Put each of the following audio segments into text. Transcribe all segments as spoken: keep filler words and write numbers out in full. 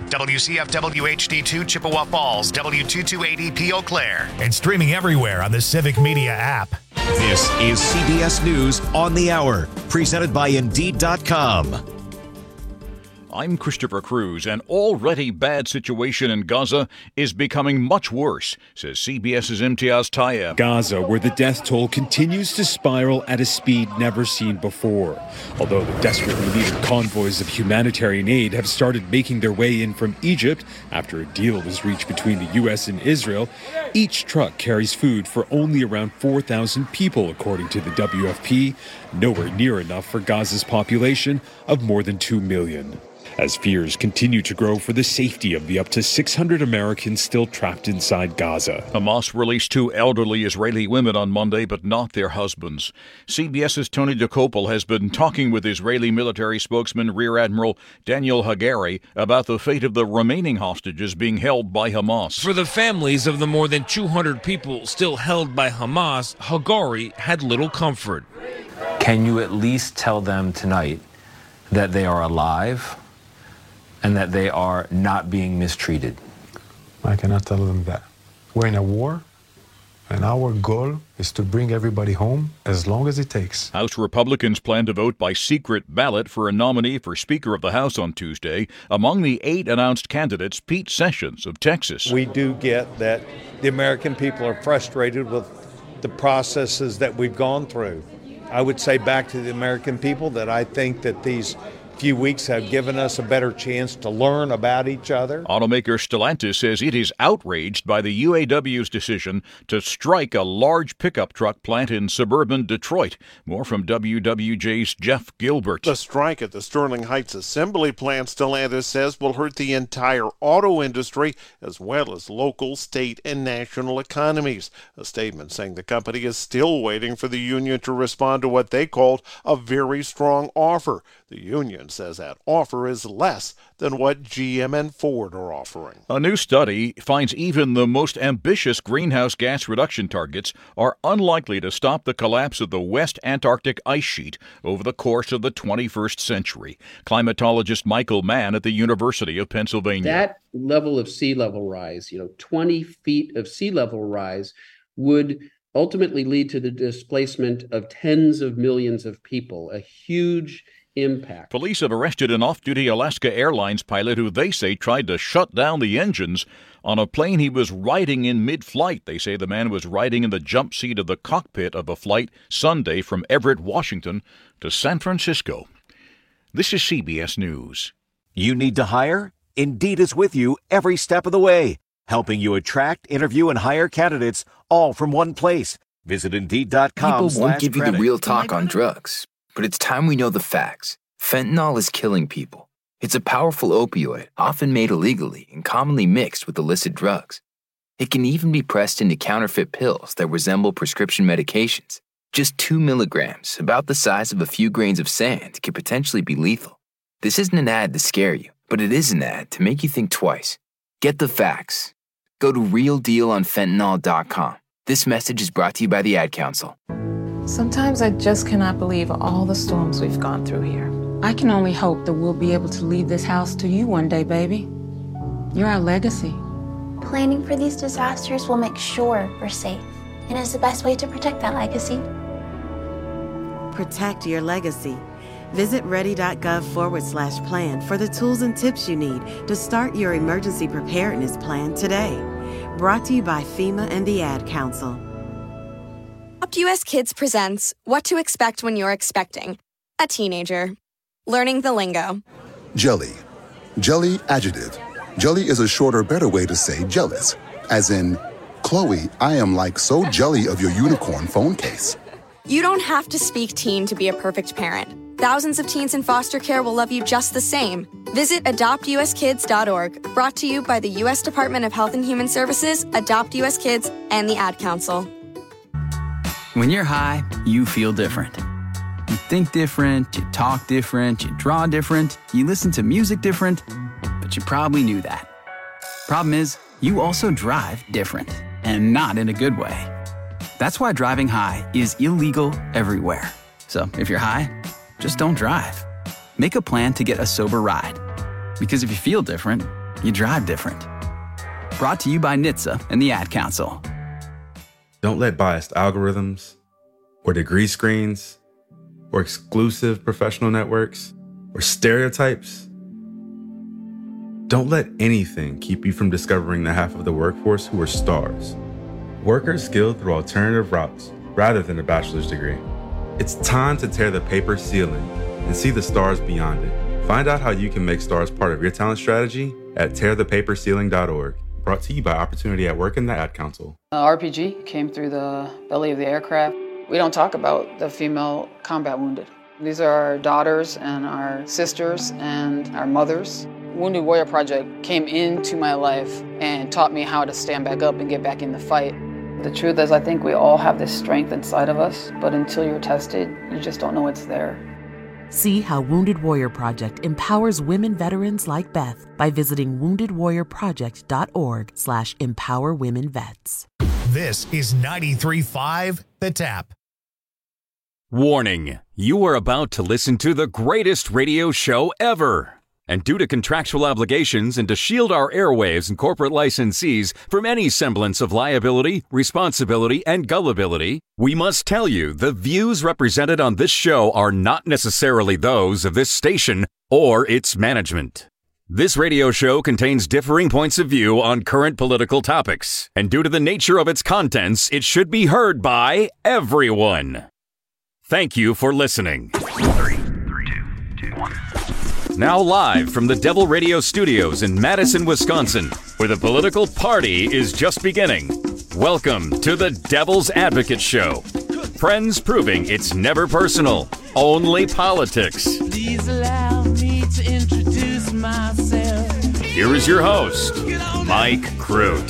W C F W H D two Chippewa Falls, W two two eight E P Eau Claire. And streaming everywhere on the Civic Media app. This is C B S News on the Hour, presented by Indeed dot com. I'm Christopher Cruz. An already bad situation in Gaza is becoming much worse, says CBS's Imtiaz Tayeb. Gaza, where the death toll continues to spiral at a speed never seen before. Although the desperately needed convoys of humanitarian aid have started making their way in from Egypt after a deal was reached between the U S and Israel, each truck carries food for only around four thousand people, according to the W F P, nowhere near enough for Gaza's population of more than two million. As fears continue to grow for the safety of the up to six hundred Americans still trapped inside Gaza. Hamas released two elderly Israeli women on Monday, but not their husbands. CBS's Tony Dokoupil has been talking with Israeli military spokesman Rear Admiral Daniel Hagari about the fate of the remaining hostages being held by Hamas. For the families of the more than two hundred people still held by Hamas, Hagari had little comfort. Can you at least tell them tonight that they are alive and that they are not being mistreated? I cannot tell them that. We're in a war, and our goal is to bring everybody home as long as it takes. House Republicans plan to vote by secret ballot for a nominee for Speaker of the House on Tuesday. Among the eight announced candidates, Pete Sessions of Texas. We do get that the American people are frustrated with the processes that we've gone through. I would say back to the American people that I think that these few weeks have given us a better chance to learn about each other. Automaker Stellantis says it is outraged by the U A W's decision to strike a large pickup truck plant in suburban Detroit. More from W W J's Jeff Gilbert. The strike at the Sterling Heights assembly plant, Stellantis says, will hurt the entire auto industry as well as local, state, and national economies. A statement saying the company is still waiting for the union to respond to what they called a very strong offer. The union says that offer is less than what G M and Ford are offering. A new study finds even the most ambitious greenhouse gas reduction targets are unlikely to stop the collapse of the West Antarctic ice sheet over the course of the twenty-first century. Climatologist Michael Mann at the University of Pennsylvania. That level of sea level rise, you know, twenty feet of sea level rise, would ultimately lead to the displacement of tens of millions of people, a huge impact. Police have arrested an off-duty Alaska Airlines pilot who they say tried to shut down the engines on a plane he was riding in mid-flight. They say the man was riding in the jump seat of the cockpit of a flight Sunday from Everett, Washington to San Francisco. This is C B S News. You need to hire? Indeed is with you every step of the way, helping you attract, interview, and hire candidates all from one place. Visit Indeed dot com. People won't give you the real talk on drugs. But it's time we know the facts. Fentanyl is killing people. It's a powerful opioid, often made illegally and commonly mixed with illicit drugs. It can even be pressed into counterfeit pills that resemble prescription medications. Just two milligrams, about the size of a few grains of sand, can potentially be lethal. This isn't an ad to scare you, but it is an ad to make you think twice. Get the facts. Go to real deal on fentanyl dot com. This message is brought to you by the Ad Council. Sometimes I just cannot believe all the storms we've gone through here. I can only hope that we'll be able to leave this house to you one day, baby. You're our legacy. Planning for these disasters will make sure we're safe, and is the best way to protect that legacy. Protect your legacy. Visit ready.gov forward slash plan for the tools and tips you need to start your emergency preparedness plan today. Brought to you by FEMA and the Ad Council. Adopt U S Kids presents What to Expect When You're Expecting a Teenager. Learning the lingo. Jelly. Jelly adjective. Jelly is a shorter, better way to say jealous. As in, Chloe, I am like so jelly of your unicorn phone case. You don't have to speak teen to be a perfect parent. Thousands of teens in foster care will love you just the same. Visit adopt u s kids dot org. Brought to you by the U S Department of Health and Human Services, Adopt U S Kids, and the Ad Council. When you're high, you feel different. You think different, you talk different, you draw different, you listen to music different, but you probably knew that. Problem is, you also drive different, and not in a good way. That's why driving high is illegal everywhere. So if you're high, just don't drive. Make a plan to get a sober ride. Because if you feel different, you drive different. Brought to you by N H T S A and the Ad Council. Don't let biased algorithms or degree screens or exclusive professional networks or stereotypes. Don't let anything keep you from discovering the half of the workforce who are stars. Workers skilled through alternative routes rather than a bachelor's degree. It's time to tear the paper ceiling and see the stars beyond it. Find out how you can make stars part of your talent strategy at tear the paper ceiling dot org. Brought to you by Opportunity at Work and the Ad Council. Uh, R P G came through the belly of the aircraft. We don't talk about the female combat wounded. These are our daughters and our sisters and our mothers. Wounded Warrior Project came into my life and taught me how to stand back up and get back in the fight. The truth is, I think we all have this strength inside of us, but until you're tested, you just don't know it's there. See how Wounded Warrior Project empowers women veterans like Beth by visiting wounded warrior project dot org slash empower women vets. This is ninety-three point five The Tap. Warning, you are about to listen to the greatest radio show ever. And due to contractual obligations and to shield our airwaves and corporate licensees from any semblance of liability, responsibility, and gullibility, we must tell you the views represented on this show are not necessarily those of this station or its management. This radio show contains differing points of view on current political topics, and due to the nature of its contents, it should be heard by everyone. Thank you for listening. Three, three, two, two, one. Now live from the Devil Radio Studios in Madison, Wisconsin, where the political party is just beginning. Welcome to the Devil's Advocate Show. Friends proving it's never personal, only politics. Please allow me to introduce myself. Here is your host, Mike Crute.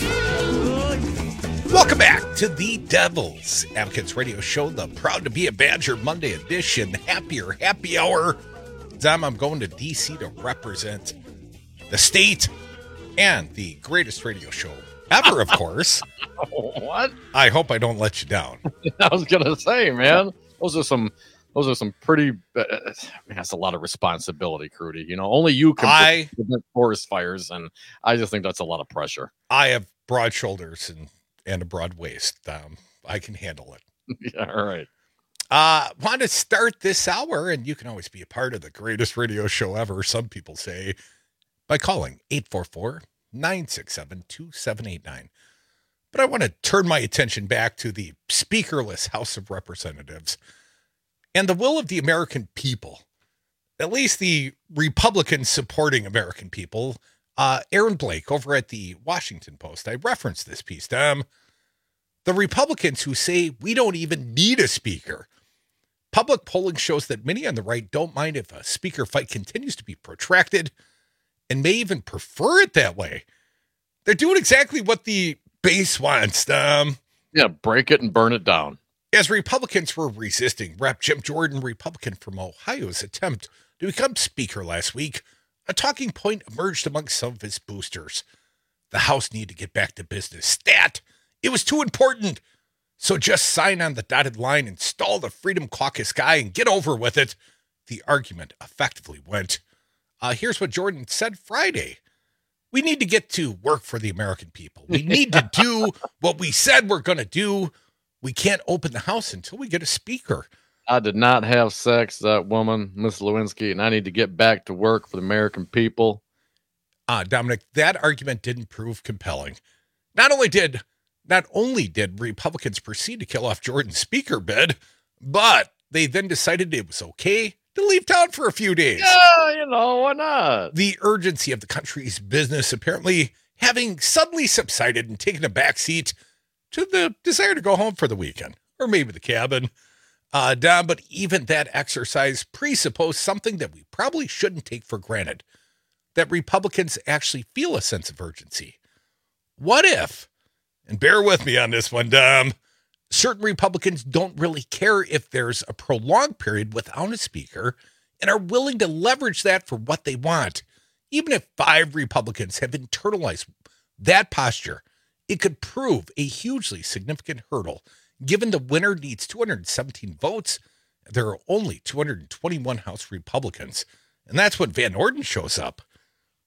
Welcome back to the Devil's Advocates Radio Show, the Proud to be a Badger Monday edition. Happier Happy Hour. Dom, I'm going to D C to represent the state and the greatest radio show ever, of course. What? I hope I don't let you down. I was gonna say, man, those are some, those are some pretty. Uh, man, that's a lot of responsibility, Crudy. You know, only you can I, prevent forest fires, and I just think that's a lot of pressure. I have broad shoulders and and a broad waist. Um, I can handle it. Yeah, all right. Uh, want to start this hour, and you can always be a part of the greatest radio show ever, some people say, by calling eight four four, nine six seven, two seven eight nine. But I want to turn my attention back to the speakerless House of Representatives and the will of the American people, at least the Republicans supporting American people. Uh, Aaron Blake over at the Washington Post, I referenced this piece to him. The Republicans who say we don't even need a speaker. Public polling shows that many on the right don't mind if a speaker fight continues to be protracted and may even prefer it that way. They're doing exactly what the base wants. Um, yeah, break it and burn it down. As Republicans were resisting Representative Jim Jordan, Republican from Ohio's attempt to become speaker last week, a talking point emerged among some of his boosters. The House needed to get back to business. Stat! It was too important. So just sign on the dotted line, install the Freedom Caucus guy, and get over with it. The argument effectively went. Uh, here's what Jordan said Friday. We need to get to work for the American people. We need to do what we said we're going to do. We can't open the House until we get a speaker. I did not have sex, that woman, Miss Lewinsky, and I need to get back to work for the American people. Uh, Dominic, that argument didn't prove compelling. Not only did not only did Republicans proceed to kill off Jordan's speaker bid, but they then decided it was okay to leave town for a few days. Yeah, you know, why not? The urgency of the country's business apparently having suddenly subsided and taken a backseat to the desire to go home for the weekend, or maybe the cabin. Uh, Dom, but even that exercise presupposed something that we probably shouldn't take for granted, that Republicans actually feel a sense of urgency. What if, and bear with me on this one, Dom, certain Republicans don't really care if there's a prolonged period without a speaker and are willing to leverage that for what they want. Even if five Republicans have internalized that posture, it could prove a hugely significant hurdle, given the winner needs two hundred seventeen votes. There are only two hundred twenty-one House Republicans, and that's when Van Orden shows up.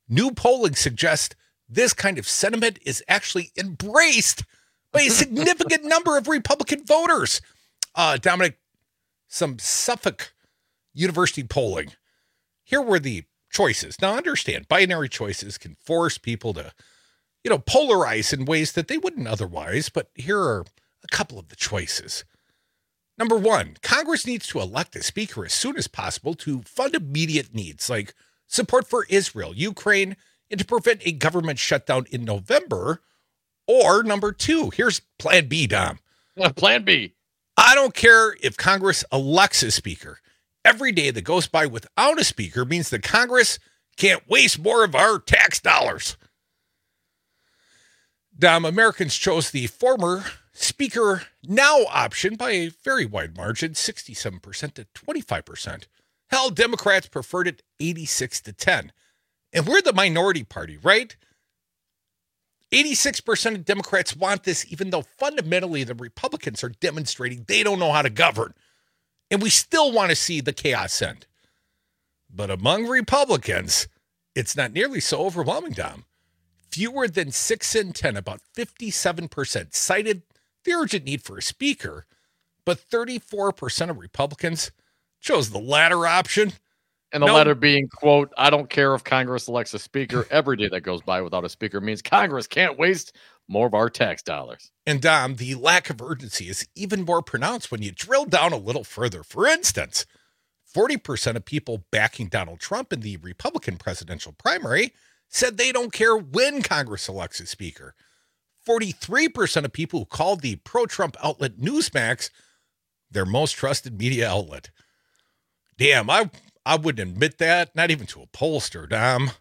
New polling suggests this kind of sentiment is actually embraced by a significant number of Republican voters. Uh, Dominic, some Suffolk University polling. Here were the choices. Now, understand, binary choices can force people to, you know, polarize in ways that they wouldn't otherwise, but here are a couple of the choices. Number one, Congress needs to elect a speaker as soon as possible to fund immediate needs like support for Israel, Ukraine, and to prevent a government shutdown in November. Or number two, here's Plan B, Dom. Plan B. I don't care if Congress elects a speaker. Every day that goes by without a speaker means that Congress can't waste more of our tax dollars. Dom, Americans chose the former Speaker Now option by a very wide margin, sixty-seven percent to twenty-five percent. Hell, Democrats preferred it eighty-six to ten. And we're the minority party, right? eighty-six percent of Democrats want this, even though fundamentally the Republicans are demonstrating they don't know how to govern. And we still want to see the chaos end. But among Republicans, it's not nearly so overwhelming, Dom. Fewer than six in ten, about fifty-seven percent, cited the urgent need for a speaker, but thirty-four percent of Republicans chose the latter option. And the No- letter being, quote, I don't care if Congress elects a speaker. Every day that goes by without a speaker means Congress can't waste more of our tax dollars. And Dom, the lack of urgency is even more pronounced when you drill down a little further. For instance, forty percent of people backing Donald Trump in the Republican presidential primary said they don't care when Congress elects a speaker. forty-three percent of people who called the pro-Trump outlet Newsmax their most trusted media outlet. Damn, I I wouldn't admit that, not even to a pollster, Dom.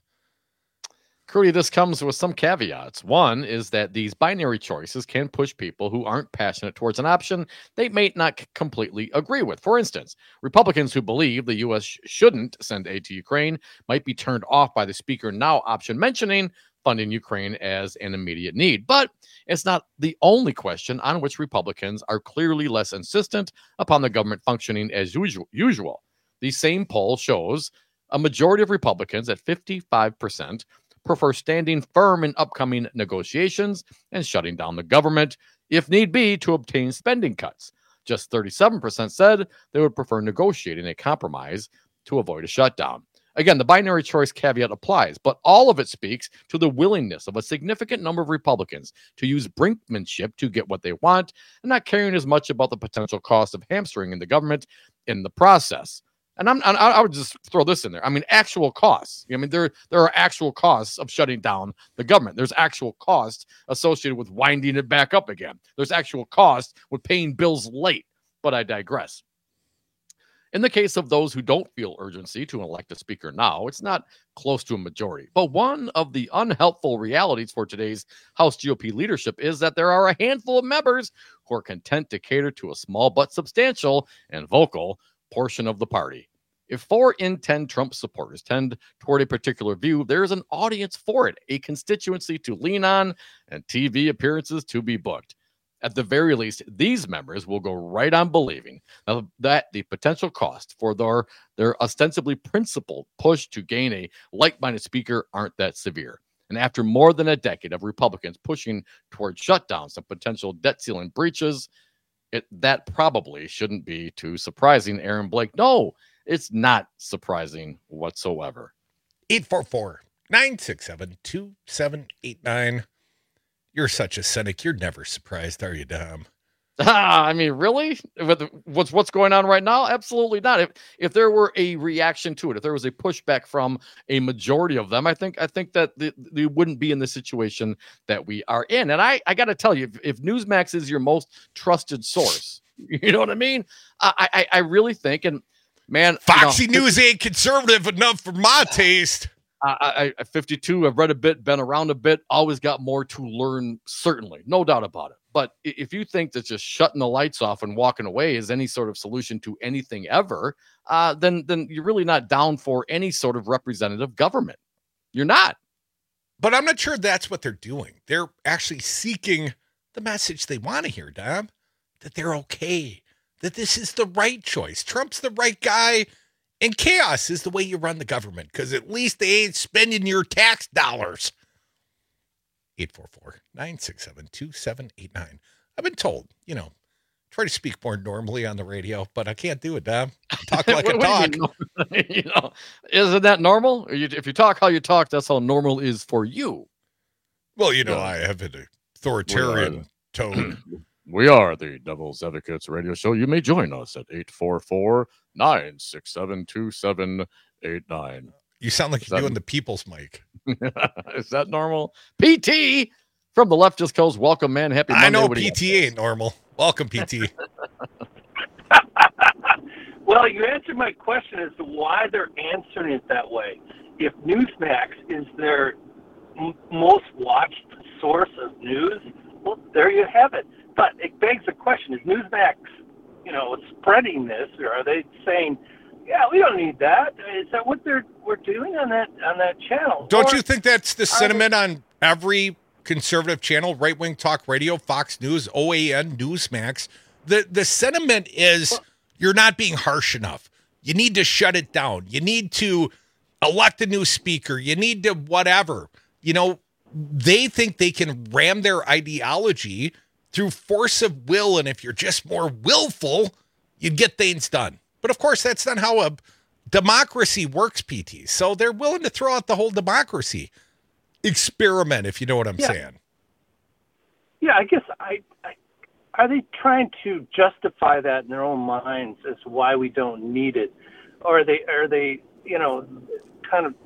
Crudy, this comes with some caveats. One is that these binary choices can push people who aren't passionate towards an option they may not c- completely agree with. For instance, Republicans who believe the U S sh- shouldn't send aid to Ukraine might be turned off by the Speaker Now option mentioning funding Ukraine as an immediate need. But it's not the only question on which Republicans are clearly less insistent upon the government functioning as usual. usual. The same poll shows a majority of Republicans at fifty-five percent prefer standing firm in upcoming negotiations and shutting down the government, if need be, to obtain spending cuts. Just thirty-seven percent said they would prefer negotiating a compromise to avoid a shutdown. Again, the binary choice caveat applies, but all of it speaks to the willingness of a significant number of Republicans to use brinkmanship to get what they want and not caring as much about the potential cost of hamstringing the government in the process. And I'm, I, I would just throw this in there. I mean, actual costs. I mean, there there are actual costs of shutting down the government. There's actual costs associated with winding it back up again. There's actual costs with paying bills late. But I digress. In the case of those who don't feel urgency to elect a speaker now, it's not close to a majority. But one of the unhelpful realities for today's House G O P leadership is that there are a handful of members who are content to cater to a small but substantial and vocal portion of the party. If four in ten Trump supporters tend toward a particular view, there is an audience for it, a constituency to lean on, and T V appearances to be booked. At the very least, these members will go right on believing that the potential cost for their, their ostensibly principled push to gain a like-minded speaker aren't that severe. And after more than a decade of Republicans pushing toward shutdowns and potential debt ceiling breaches, It, that probably shouldn't be too surprising, Aaron Blake. No, it's not surprising whatsoever. eight four four, nine six seven, two seven eight nine. You're such a cynic. You're never surprised, are you, Dom? Ah, I mean, really? With what's what's going on right now? Absolutely not. If if there were a reaction to it, if there was a pushback from a majority of them, I think I think that the, they wouldn't be in the situation that we are in. And I, I got to tell you, if, if Newsmax is your most trusted source, you know what I mean? I I, I really think, and man, Foxy you know, News ain't conservative enough for my taste. I, I, at fifty-two, I've read a bit, been around a bit, always got more to learn, certainly, no doubt about it. But if you think that just shutting the lights off and walking away is any sort of solution to anything ever, uh, then then you're really not down for any sort of representative government. You're not. But I'm not sure that's what they're doing. They're actually seeking the message they want to hear, Dom, that they're okay, that this is the right choice. Trump's the right guy, And chaos is the way you run the government, because at least they ain't spending your tax dollars. eight four four, nine six seven, two seven eight nine. I've been told, you know, try to speak more normally on the radio, but I can't do it, Dom. I talk like What- a what do dog. you mean, you know, isn't that normal? Or you, if you talk how you talk, that's how normal is for you. Well, you know, Yeah. I have an authoritarian tone. We are the Devil's Advocates radio show. You may join us at eight four four, nine six seven, two seven eight nine. You sound like Is you're that- doing the people's mic. Is that normal? P T from the left just goes, welcome, man. Happy Monday. I know What do you P T ain't normal. Welcome, P T. Well, you answered my question as to why they're answering it that way. If Newsmax is their m- most watched source of news, well, there you have it. But it begs the question: is Newsmax, you know, spreading this, or are they saying, "Yeah, we don't need that"? Is that what they're we're doing on that on that channel? Don't Or you think that's the are sentiment on every conservative channel, right wing talk radio, Fox News, O A N, Newsmax? The the sentiment is you're not being harsh enough. You need to shut it down. You need to elect a new speaker. You need to whatever. You know, they think they can ram their ideology through force of will, and if you're just more willful, you get things done. But of course, that's not how a democracy works, P T. So they're willing to throw out the whole democracy experiment, if you know what I'm Yeah. saying. Yeah, I guess I, I are they trying to justify that in their own minds as to why we don't need it, or are they are they you know kind of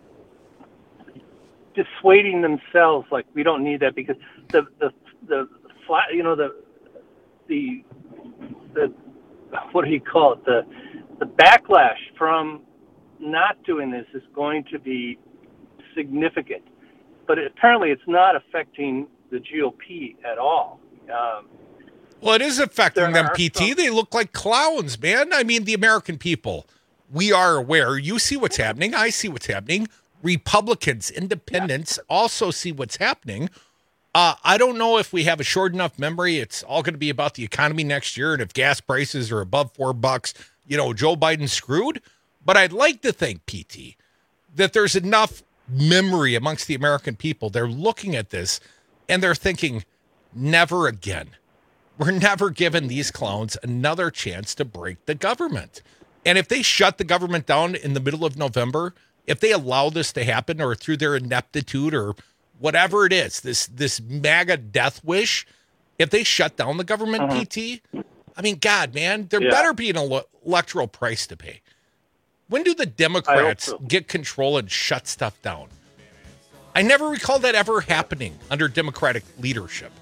dissuading themselves like we don't need that because the the the flat you know the the the what do you call it the the backlash from not doing this is going to be significant, but it, apparently it's not affecting the G O P at all. Um, Well, it is affecting There them, are P T. They look like clowns, man. I mean, the American people, we are aware. You see what's happening. I see what's happening. Republicans, independents also see what's happening. Uh, I don't know if we have a short enough memory. It's all going to be about the economy next year. And if gas prices are above four bucks, you know, Joe Biden's screwed. But I'd like to think, P T, that there's enough memory amongst the American people. They're looking at this and they're thinking, never again. We're never giving these clowns another chance to break the government. And if they shut the government down in the middle of November, if they allow this to happen or through their ineptitude or whatever it is, this this MAGA death wish, if they shut down the government, Uh-huh. P T, I mean, God, man, there Yeah. better be an ele- electoral price to pay. When do the Democrats so. get control and shut stuff down? I never recall that ever happening under Democratic leadership.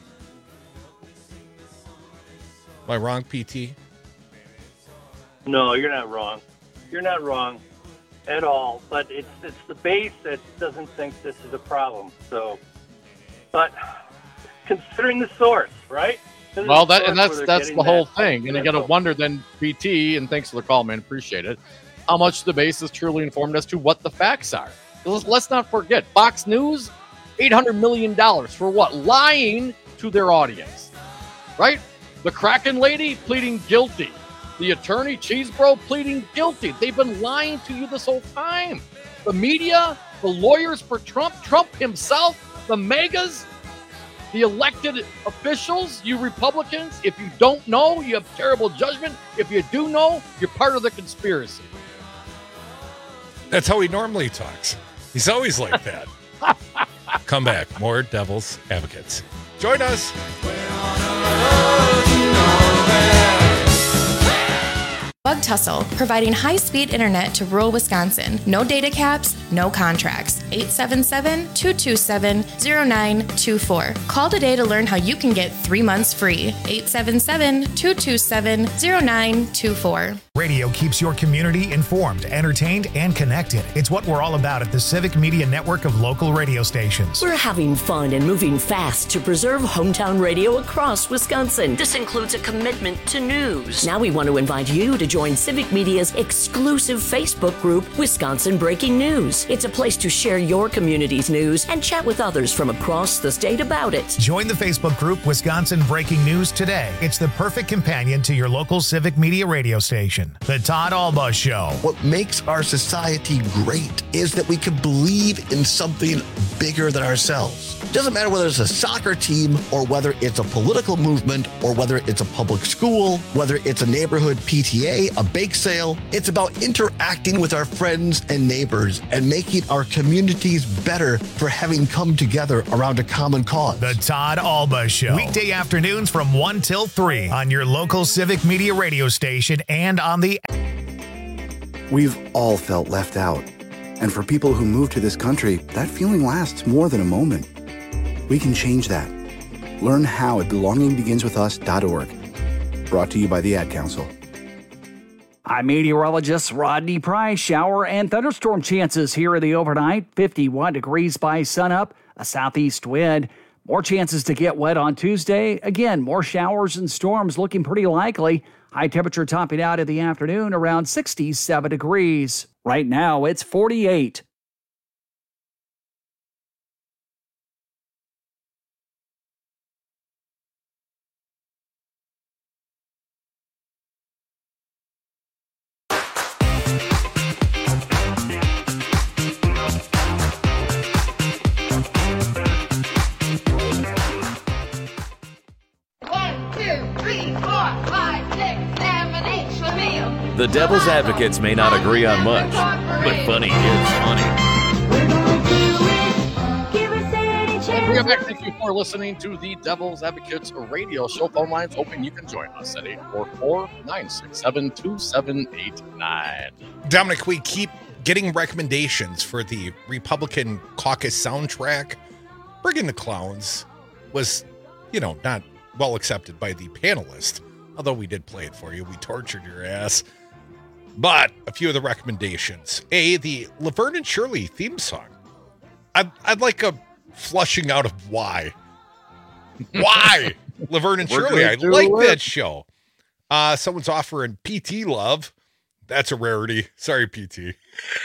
Am I wrong, P T? No, you're not wrong. You're not wrong at all. But it's it's the base that doesn't think this is a problem. So, but considering the source, right? Considering Well, the that and source that's where they're that's getting the whole that- thing. And you got to wonder then, P T, and thanks for the call, man. Appreciate it. How much the base is truly informed as to what the facts are. Let's, let's not forget, Fox News, eight hundred million dollars for what? Lying to their audience, right? The Kraken lady pleading guilty. The attorney, Cheesebro, pleading guilty. They've been lying to you this whole time. The media, the lawyers for Trump, Trump himself, the megas, the elected officials, you Republicans. If you don't know, you have terrible judgment. If you do know, you're part of the conspiracy. That's how he normally talks. He's always like that. Come back. More Devil's Advocates. Join us. Bug Tussle, providing high-speed internet to rural Wisconsin. No data caps, no contracts. eight seven seven, two two seven, zero nine two four. Call today to learn how you can get three months free. eight seven seven, two two seven, zero nine two four. Radio keeps your community informed, entertained, and connected. It's what we're all about at the Civic Media Network of local radio stations. We're having fun and moving fast to preserve hometown radio across Wisconsin. This includes a commitment to news. Now we want to invite you to join Civic Media's exclusive Facebook group, Wisconsin Breaking News. It's a place to share your community's news and chat with others from across the state about it. Join the Facebook group Wisconsin Breaking News today. It's the perfect companion to your local Civic Media radio station. on The Todd Alba Show. What makes our society great is that we can believe in something bigger than ourselves. It doesn't matter whether it's a soccer team or whether it's a political movement or whether it's a public school, whether it's a neighborhood P T A, a bake sale. It's about interacting with our friends and neighbors and making our communities better for having come together around a common cause. The Todd Alba Show. Weekday afternoons from one till three on your local Civic Media radio station and on the... We've all felt left out. And for people who move to this country, that feeling lasts more than a moment. We can change that. Learn how at belonging begins with us dot org. Brought to you by the Ad Council. I'm meteorologist Rodney Price. Shower and thunderstorm chances here in the overnight. fifty-one degrees by sunup, a southeast wind. More chances to get wet on Tuesday. Again, more showers and storms looking pretty likely. High temperature topping out in the afternoon around sixty-seven degrees. Right now, it's forty-eight. The Devil's Advocates may not agree on much, but funny is funny. We are back. Thank you for listening to the Devil's Advocates radio show. Phone lines open. You can join us at eight four four, nine six seven, two seven eight nine. Dominic, we keep getting recommendations for the Republican caucus soundtrack. Bring the Clowns was, you know, not well accepted by the panelists, although we did play it for you. We tortured your ass. But a few of the recommendations. A, the Laverne and Shirley theme song. I'd, I'd like a flushing out of why. Why? Laverne and Shirley. I like it. That show. Uh, someone's offering P T love. That's a rarity. Sorry, P T.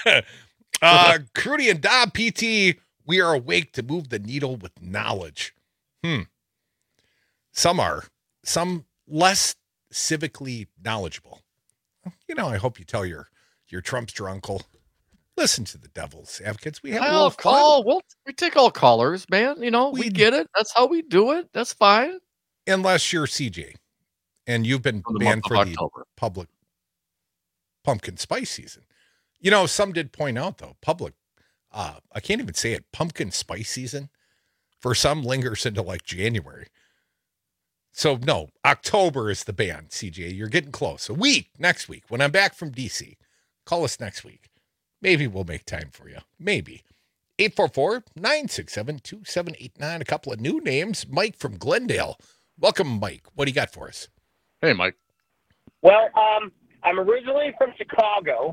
uh, Crudy and Dob, P T. We are awake to move the needle with knowledge. Hmm. Some are. Some less civically knowledgeable. You know, I hope you tell your your Trumpster uncle, listen to the Devil's Advocates. We have I'll a little call. fun. We'll, we take all callers, man. You know, we, we get it. That's how we do it. That's fine. Unless you're C J and you've been For the banned month for of the October. public pumpkin spice season. You know, some did point out, though, public, uh, I can't even say it, pumpkin spice season, for some lingers into like January. So, no, October is the ban, C J. You're getting close. A week, next week, when I'm back from D C. Call us next week. Maybe we'll make time for you. Maybe. eight four four, nine six seven, two seven eight nine. A couple of new names. Mike from Glendale. Welcome, Mike. What do you got for us? Hey, Mike. Well, um, I'm originally from Chicago,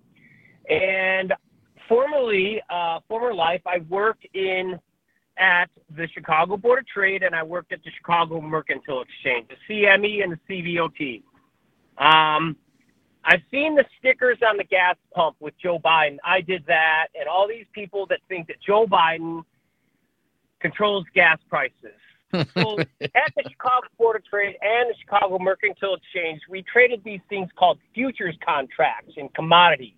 and formerly, uh, former life, I worked in at the Chicago Board of Trade, and I worked at the Chicago Mercantile Exchange, the C M E and the C V O T. Um, I've seen the stickers on the gas pump with Joe Biden. I did that, and all these people that think that Joe Biden controls gas prices. So at the Chicago Board of Trade and the Chicago Mercantile Exchange, we traded these things called futures contracts in commodities.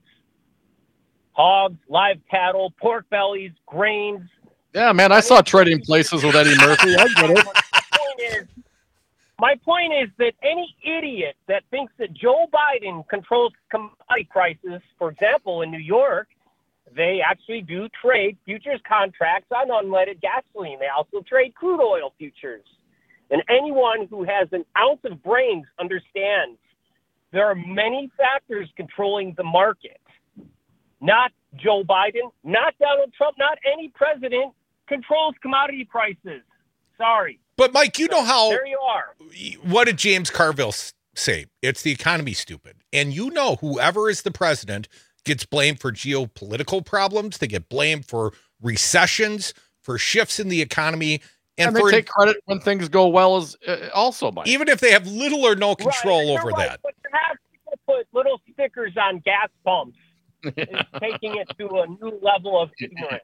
Hogs, live cattle, pork bellies, grains. Yeah, man, I saw trading places with Eddie Murphy. I get it. My point is, my point is that any idiot that thinks that Joe Biden controls commodity prices, for example, in New York, they actually do trade futures contracts on unleaded gasoline. They also trade crude oil futures. And anyone who has an ounce of brains understands there are many factors controlling the market. Not Joe Biden, not Donald Trump, not any president controls commodity prices. Sorry. But, Mike, you know how... There you are. What did James Carville say? It's the economy, stupid. And you know whoever is the president gets blamed for geopolitical problems. They get blamed for recessions, for shifts in the economy. And, And for they take credit when things go well as uh, also, Mike. even if they have little or no control Right, you're over right, that. But to have people put little stickers on gas pumps is taking it to a new level of ignorance.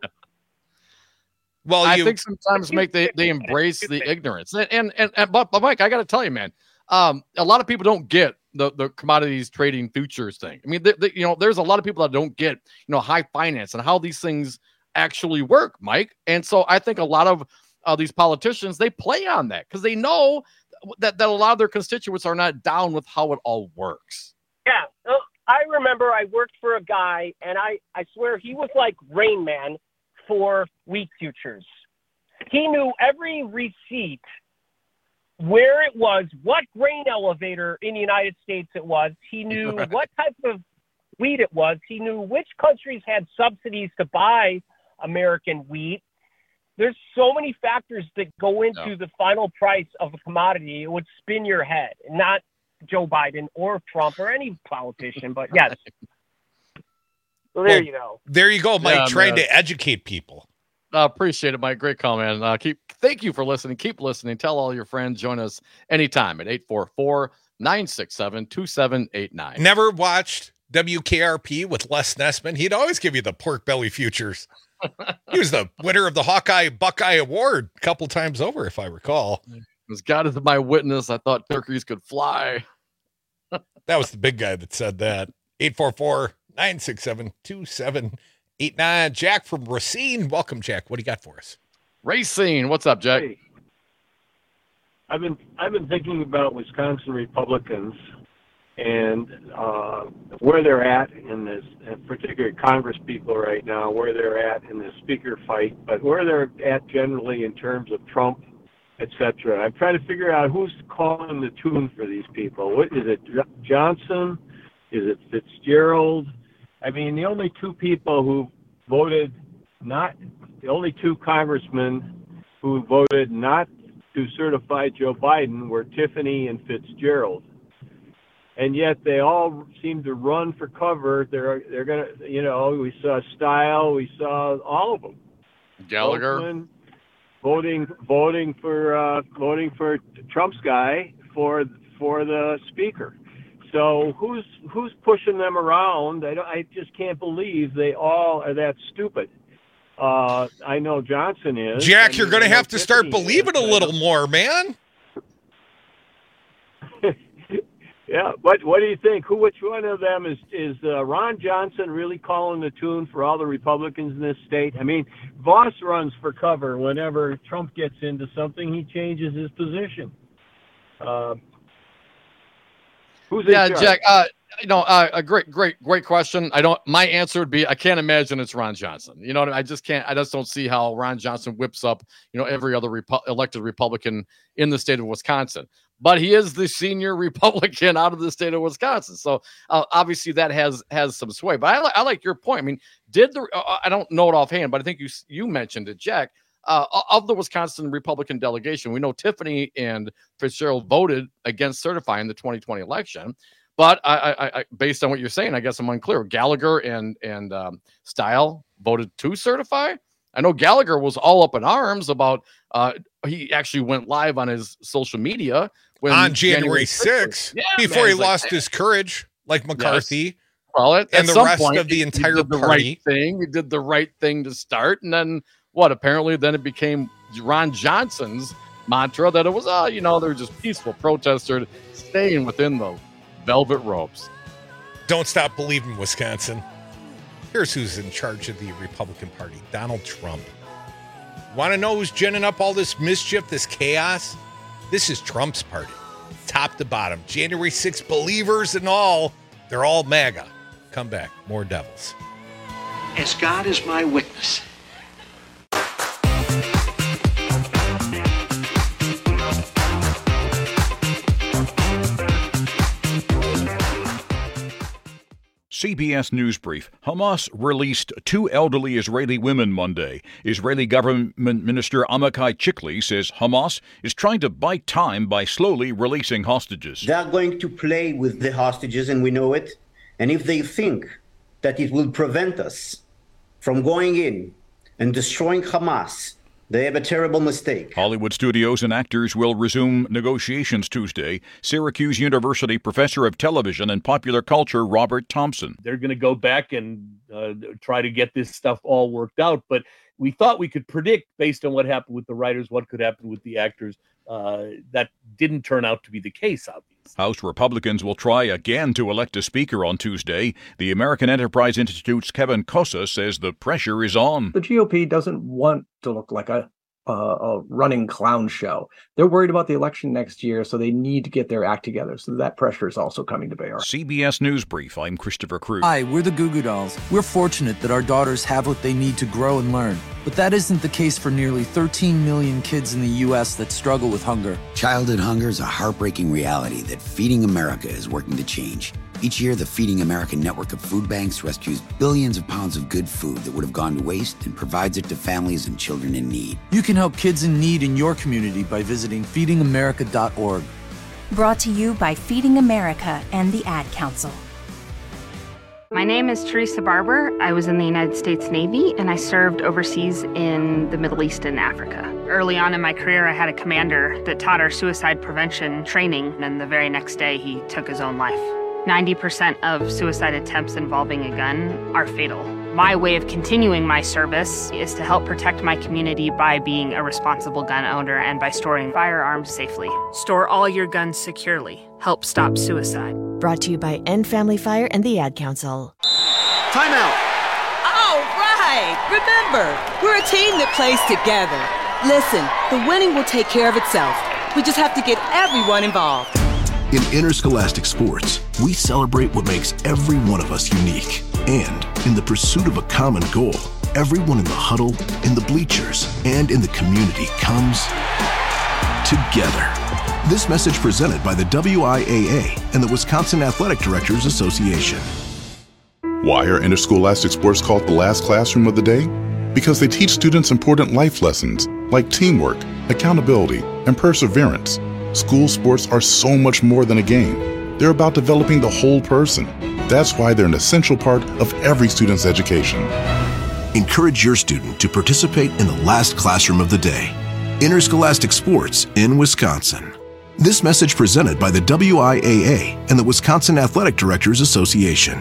Well, I you- think sometimes make they, they embrace the ignorance. And and and, and but, but Mike, I got to tell you, man, um, a lot of people don't get the the commodities trading futures thing. I mean, th- th- you know, there's a lot of people that don't get, you know, high finance and how these things actually work, Mike. And so I think a lot of uh, these politicians, they play on that because they know that, that a lot of their constituents are not down with how it all works. Yeah. Uh, I remember I worked for a guy, and I, I swear he was like Rain Man for wheat futures. He knew every receipt, where it was, what grain elevator in the United States it was. He knew what type of wheat it was. He knew which countries had subsidies to buy American wheat. There's so many factors that go into no. the final price of a commodity. It would spin your head, not Joe Biden or Trump or any politician, but yes. Well, there well, you go. There you go, Mike, yeah, trying man. to educate people. Uh, appreciate it, Mike. Great call, man. Uh, keep, thank you for listening. Keep listening. Tell all your friends. Join us anytime at eight four four, nine six seven, two seven eight nine. Never watched W K R P with Les Nessman. He'd always give you the pork belly futures. He was the winner of the Hawkeye Buckeye Award a couple times over, if I recall. As God is my witness, I thought turkeys could fly. That was the big guy that said that. eight four four, nine six seven, two seven eight nine. Jack from Racine. Welcome, Jack. What do you got for us? Racine. What's up, Jack? Hey. I've been I've been thinking about Wisconsin Republicans and uh, where they're at in this, in particular Congress people right now, where they're at in the speaker fight, but where they're at generally in terms of Trump, et cetera. I'm trying to figure out who's calling the tune for these people. What is it? Johnson? Is it Fitzgerald? I mean, the only two people who voted not, the only two congressmen who voted not to certify Joe Biden were Tiffany and Fitzgerald. And yet they all seem to run for cover. They're they're gonna, you know, we saw Style, we saw all of them. Gallagher Oakland, voting voting for uh, voting for Trump's guy for for the speaker. So who's who's pushing them around? I don't, I just can't believe they all are that stupid. Uh, I know Johnson is. Jack, you're going to have to Tiffany start believing is. a little more, man. Yeah, what what do you think? Who, which one of them is is uh, Ron Johnson really calling the tune for all the Republicans in this state? I mean, Voss runs for cover whenever Trump gets into something. He changes his position. Uh, who's in yeah, charge? Jack. Uh, you know, uh, a great, great, great question. I don't. My answer would be I can't imagine it's Ron Johnson. You know, I just can't. I just don't see how Ron Johnson whips up, you know, every other Repu- elected Republican in the state of Wisconsin. But he is the senior Republican out of the state of Wisconsin, so uh, obviously that has has some sway. But I, li- I like your point. I mean, did the uh, I don't know it offhand, but I think you you mentioned it, Jack. Uh, of the Wisconsin Republican delegation, we know Tiffany and Fitzgerald voted against certifying the twenty twenty election. But I, I, I, based on what you're saying, I guess I'm unclear. Gallagher and and um, Style voted to certify. I know Gallagher was all up in arms about. Uh, he actually went live on his social media when on January sixth, yeah, before man, he lost like, his courage, like McCarthy. Yes. Well, at, and at the rest point, of the he, entire he did the party. Right thing. He did the right thing to start, and then what? Apparently, then it became Ron Johnson's mantra that it was, uh, you know, they're just peaceful protesters staying within the velvet ropes. Don't stop believing, Wisconsin. Here's who's in charge of the Republican Party: Donald Trump. Want to know who's ginning up all this mischief, this chaos? This is Trump's party, top to bottom. January sixth believers and all, they're all MAGA. Come back, more devils. As God is my witness. C B S News Brief. Hamas released two elderly Israeli women Monday. Israeli government minister Amichai Chikli says Hamas is trying to buy time by slowly releasing hostages. They are going to play with the hostages, and we know it. And if they think that it will prevent us from going in and destroying Hamas, they have a terrible mistake. Hollywood studios and actors will resume negotiations Tuesday. Syracuse University professor of television and popular culture, Robert Thompson. They're going to go back and uh, try to get this stuff all worked out. But we thought we could predict based on what happened with the writers, what could happen with the actors. Uh, that didn't turn out to be the case, obviously. House Republicans will try again to elect a speaker on Tuesday. The American Enterprise Institute's Kevin Kosa says the pressure is on. The G O P doesn't want to look like a Uh, a running clown show. They're worried about the election next year, so they need to get their act together. So that pressure is also coming to bear. C B S News Brief. I'm Christopher Cruz. Hi, we're the Goo Goo Dolls. We're fortunate that our daughters have what they need to grow and learn. But that isn't the case for nearly thirteen million kids in the U S that struggle with hunger. Childhood hunger is a heartbreaking reality that Feeding America is working to change. Each year, the Feeding America network of food banks rescues billions of pounds of good food that would have gone to waste and provides it to families and children in need. You can help kids in need in your community by visiting feeding america dot org. Brought to you by Feeding America and the Ad Council. My name is Teresa Barber. I was in the United States Navy, and I served overseas in the Middle East and Africa. Early on in my career, I had a commander that taught our suicide prevention training, and the very next day, he took his own life. ninety percent of suicide attempts involving a gun are fatal. My way of continuing my service is to help protect my community by being a responsible gun owner and by storing firearms safely. Store all your guns securely. Help stop suicide. Brought to you by End Family Fire and the Ad Council. Time out! All right! Remember, we're a team that plays together. Listen, the winning will take care of itself. We just have to get everyone involved. In Interscholastic Sports, we celebrate what makes every one of us unique. And in the pursuit of a common goal, everyone in the huddle, in the bleachers, and in the community comes together. This message presented by the W I A A and the Wisconsin Athletic Directors Association. Why are Interscholastic Sports called the last classroom of the day? Because they teach students important life lessons like teamwork, accountability, and perseverance. School sports are so much more than a game. They're about developing the whole person. That's why they're an essential part of every student's education. Encourage your student to participate in the last classroom of the day. Interscholastic Sports in Wisconsin. This message presented by the W I A A and the Wisconsin Athletic Directors Association.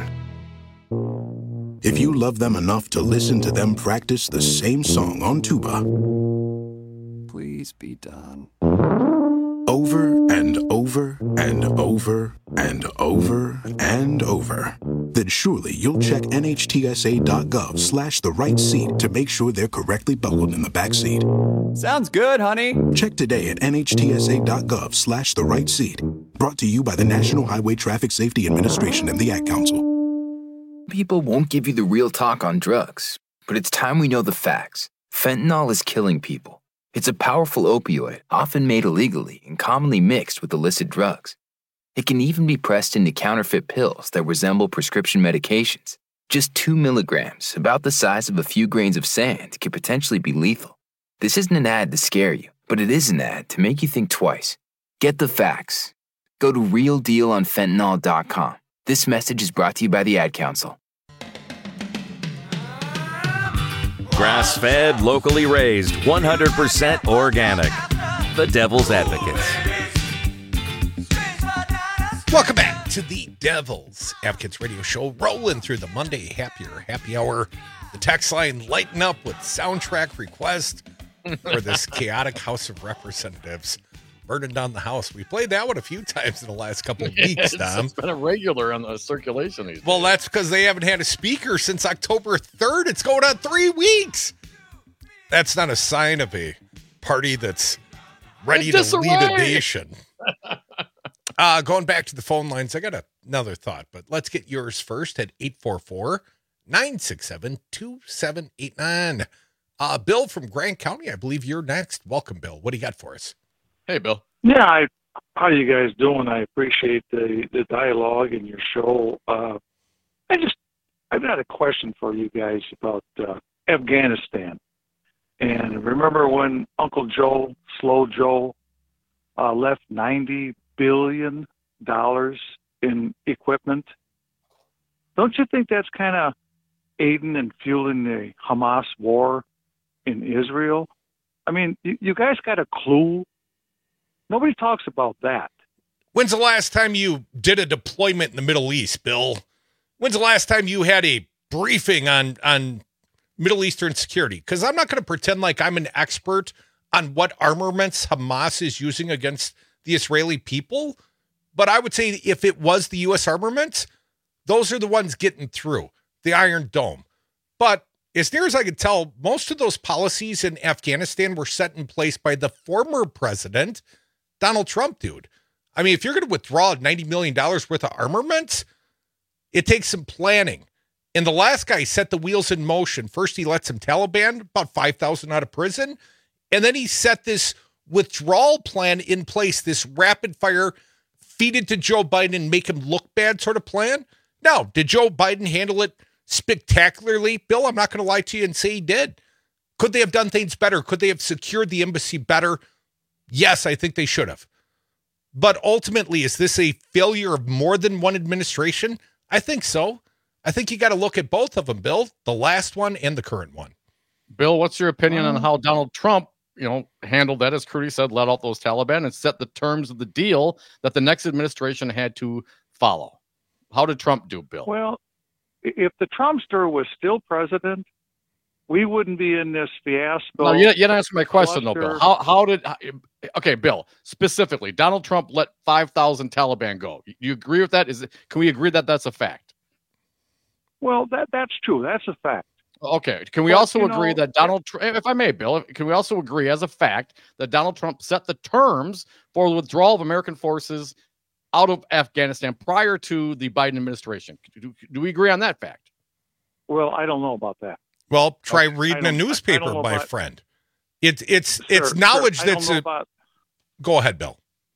If you love them enough to listen to them practice the same song on tuba, please be done. Over and over and over and over and over, then surely you'll check N H T S A dot gov slash the right seat to make sure they're correctly buckled in the back seat. Sounds good, honey. Check today at N H T S A dot gov slash the right seat. Brought to you by the National Highway Traffic Safety Administration and the Ad Council. People won't give you the real talk on drugs, but it's time we know the facts. Fentanyl is killing people. It's a powerful opioid, often made illegally and commonly mixed with illicit drugs. It can even be pressed into counterfeit pills that resemble prescription medications. Just two milligrams, about the size of a few grains of sand, could potentially be lethal. This isn't an ad to scare you, but it is an ad to make you think twice. Get the facts. Go to real deal on fentanyl dot com. This message is brought to you by the Ad Council. Grass-fed, locally raised, one hundred percent organic. The Devil's Advocates. Welcome back to the Devil's Advocates radio show, rolling through the Monday Happier Happy Hour. The text line lighting up with soundtrack request for this chaotic House of Representatives burning down the House. We played that one a few times in the last couple of weeks, Yeah, Tom. it's been a regular on the circulation these days. Well, that's because they haven't had a speaker since October third. It's going on three weeks. That's not a sign of a party that's ready It's to lead a disarray. nation. uh, going back to the phone lines, I got a, another thought, but let's get yours first at eight four four, nine six seven, two seven eight nine. Uh, Bill from Grant County, I believe you're next. Welcome, Bill. What do you got for us? Hey, Bill. Yeah, I, how you guys doing? I appreciate the, the dialogue in your show. Uh, I just, I've got a question for you guys about uh, Afghanistan. And remember when Uncle Joe, Slow Joe, uh, left ninety billion dollars in equipment? Don't you think that's kind of aiding and fueling the Hamas war in Israel? I mean, you, you guys got a clue? Nobody talks about that. When's the last time you did a deployment in the Middle East, Bill? When's the last time you had a briefing on on Middle Eastern security, because I'm not going to pretend like I'm an expert on what armaments Hamas is using against the Israeli people. But I would say if it was the U S armaments, those are the ones getting through the Iron Dome. But as near as I could tell, most of those policies in Afghanistan were set in place by the former president, Donald Trump, dude. I mean, if you're going to withdraw ninety million dollars worth of armaments, it takes some planning. And the last guy set the wheels in motion. First, he let some Taliban, about five thousand out of prison. And then he set this withdrawal plan in place, this rapid fire, feed it to Joe Biden and make him look bad sort of plan. Now, did Joe Biden handle it spectacularly? Bill, I'm not going to lie to you and say he did. Could they have done things better? Could they have secured the embassy better? Yes, I think they should have. But ultimately, is this a failure of more than one administration? I think so. I think you got to look at both of them, Bill, the last one and the current one. Bill, what's your opinion on how Donald Trump, you know, handled that, as Crudy said, let out those Taliban and set the terms of the deal that the next administration had to follow? How did Trump do, Bill? Well, if the Trumpster was still president, we wouldn't be in this fiasco. No, you, you didn't answer my question, though, Bill. How, how did, okay, Bill, specifically, Donald Trump let five thousand Taliban go. You agree with that? Is it, can we agree that that's a fact? Well, that that's true. That's a fact. Okay. Can we But, also you agree know, that Donald Trump, if I may, Bill, can we also agree as a fact that Donald Trump set the terms for the withdrawal of American forces out of Afghanistan prior to the Biden administration? Do, do we agree on that fact? Well, I don't know about that. Well, try Okay, reading I a don't- I- I newspaper, don't know my about- friend. It's it's Sir, it's sir, knowledge I don't that's know a, about- go ahead, Bill.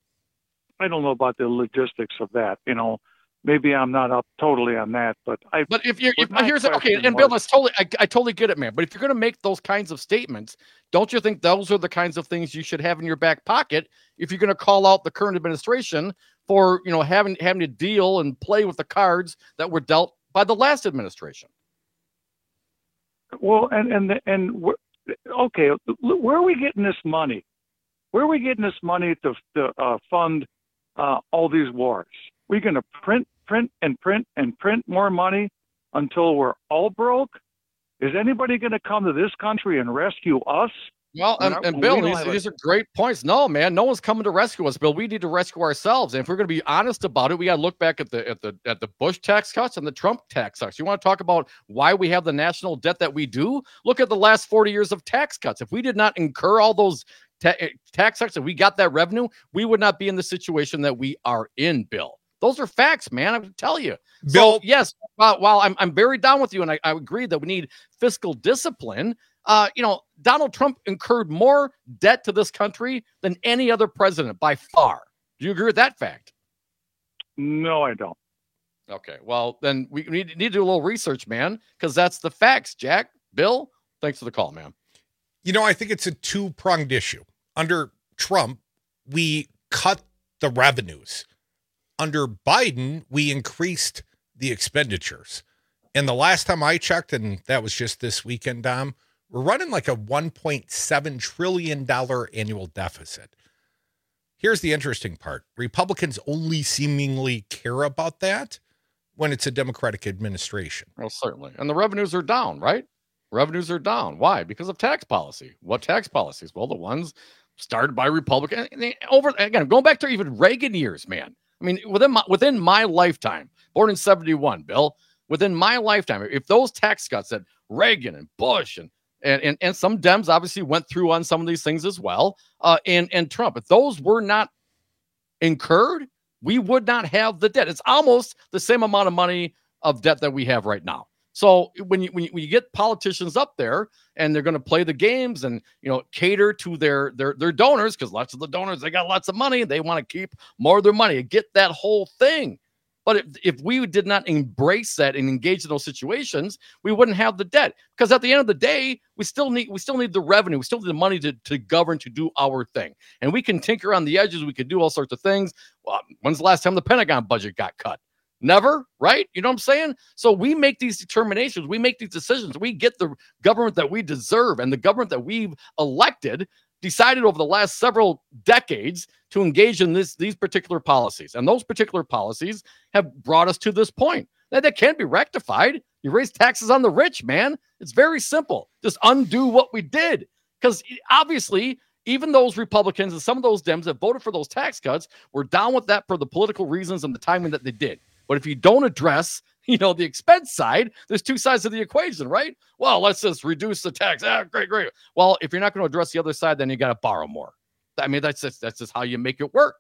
I don't know about the logistics of that. You know, maybe I'm not up totally on that, but I. But if you're, if, my here's okay, question and Bill, was- that's totally, I, I totally get it, man. But if you're going to make those kinds of statements, don't you think those are the kinds of things you should have in your back pocket if you're going to call out the current administration for, you know, having having to deal and play with the cards that were dealt by the last administration? Well, and and and wh- okay, where are we getting this money? Where are we getting this money to to uh, fund uh, all these wars? We're going to print, print, and print and print more money until we're all broke. Is anybody going to come to this country and rescue us? Well, and, When and we Bill, don't these, have a- these are great points. No, man, no one's coming to rescue us, Bill. We need to rescue ourselves. And if we're going to be honest about it, we got to look back at the at the at the Bush tax cuts and the Trump tax cuts. You want to talk about why we have the national debt that we do? Look at the last forty years of tax cuts. If we did not incur all those ta- tax cuts and we got that revenue, we would not be in the situation that we are in, Bill. Those are facts, man. I tell you. Bill, so, yes, while, while I'm I'm very down with you, and I, I agree that we need fiscal discipline. Uh, you know, Donald Trump incurred more debt to this country than any other president by far. Do you agree with that fact? No, I don't. Okay, well, then we need, need to do a little research, man, because that's the facts, Jack. Bill, thanks for the call, man. You know, I think it's a two-pronged issue. Under Trump, we cut the revenues. Under Biden, we increased the expenditures. And the last time I checked, and that was just this weekend, Dom, we're running like a one point seven trillion dollars annual deficit. Here's the interesting part. Republicans only seemingly care about that when it's a Democratic administration. Well, certainly. And the revenues are down, right? Revenues are down. Why? Because of tax policy. What tax policies? Well, the ones started by Republicans. Over again, going back to even Reagan years, man. I mean, within my, within my lifetime, born in seventy-one, Bill, within my lifetime, if those tax cuts that Reagan and Bush and And, and and some Dems obviously went through on some of these things as well. Uh, and, and Trump, if those were not incurred, we would not have the debt. It's almost the same amount of money of debt that we have right now. So when you, when you, when you get politicians up there and they're going to play the games and, you know, cater to their, their, their donors, because lots of the donors, they got lots of money. They want to keep more of their money and get that whole thing. But if, if we did not embrace that and engage in those situations, we wouldn't have the debt. Because at the end of the day, we still need we still need the revenue. We still need the money to, to govern, to do our thing. And we can tinker on the edges. We can do all sorts of things. Well, when's the last time the Pentagon budget got cut? Never, right? You know what I'm saying? So we make these determinations. We make these decisions. We get the government that we deserve, and the government that we've elected decided over the last several decades to engage in this these particular policies. And those particular policies have brought us to this point. That, that can be rectified. You raise taxes on the rich, man. It's very simple. Just undo what we did. Because obviously, even those Republicans and some of those Dems that voted for those tax cuts were down with that for the political reasons and the timing that they did. But if you don't address, you know, the expense side, there's two sides of the equation, right? Well, let's just reduce the tax. Ah, great, great. Well, if you're not going to address the other side, then you got to borrow more. I mean, that's just, that's just how you make it work.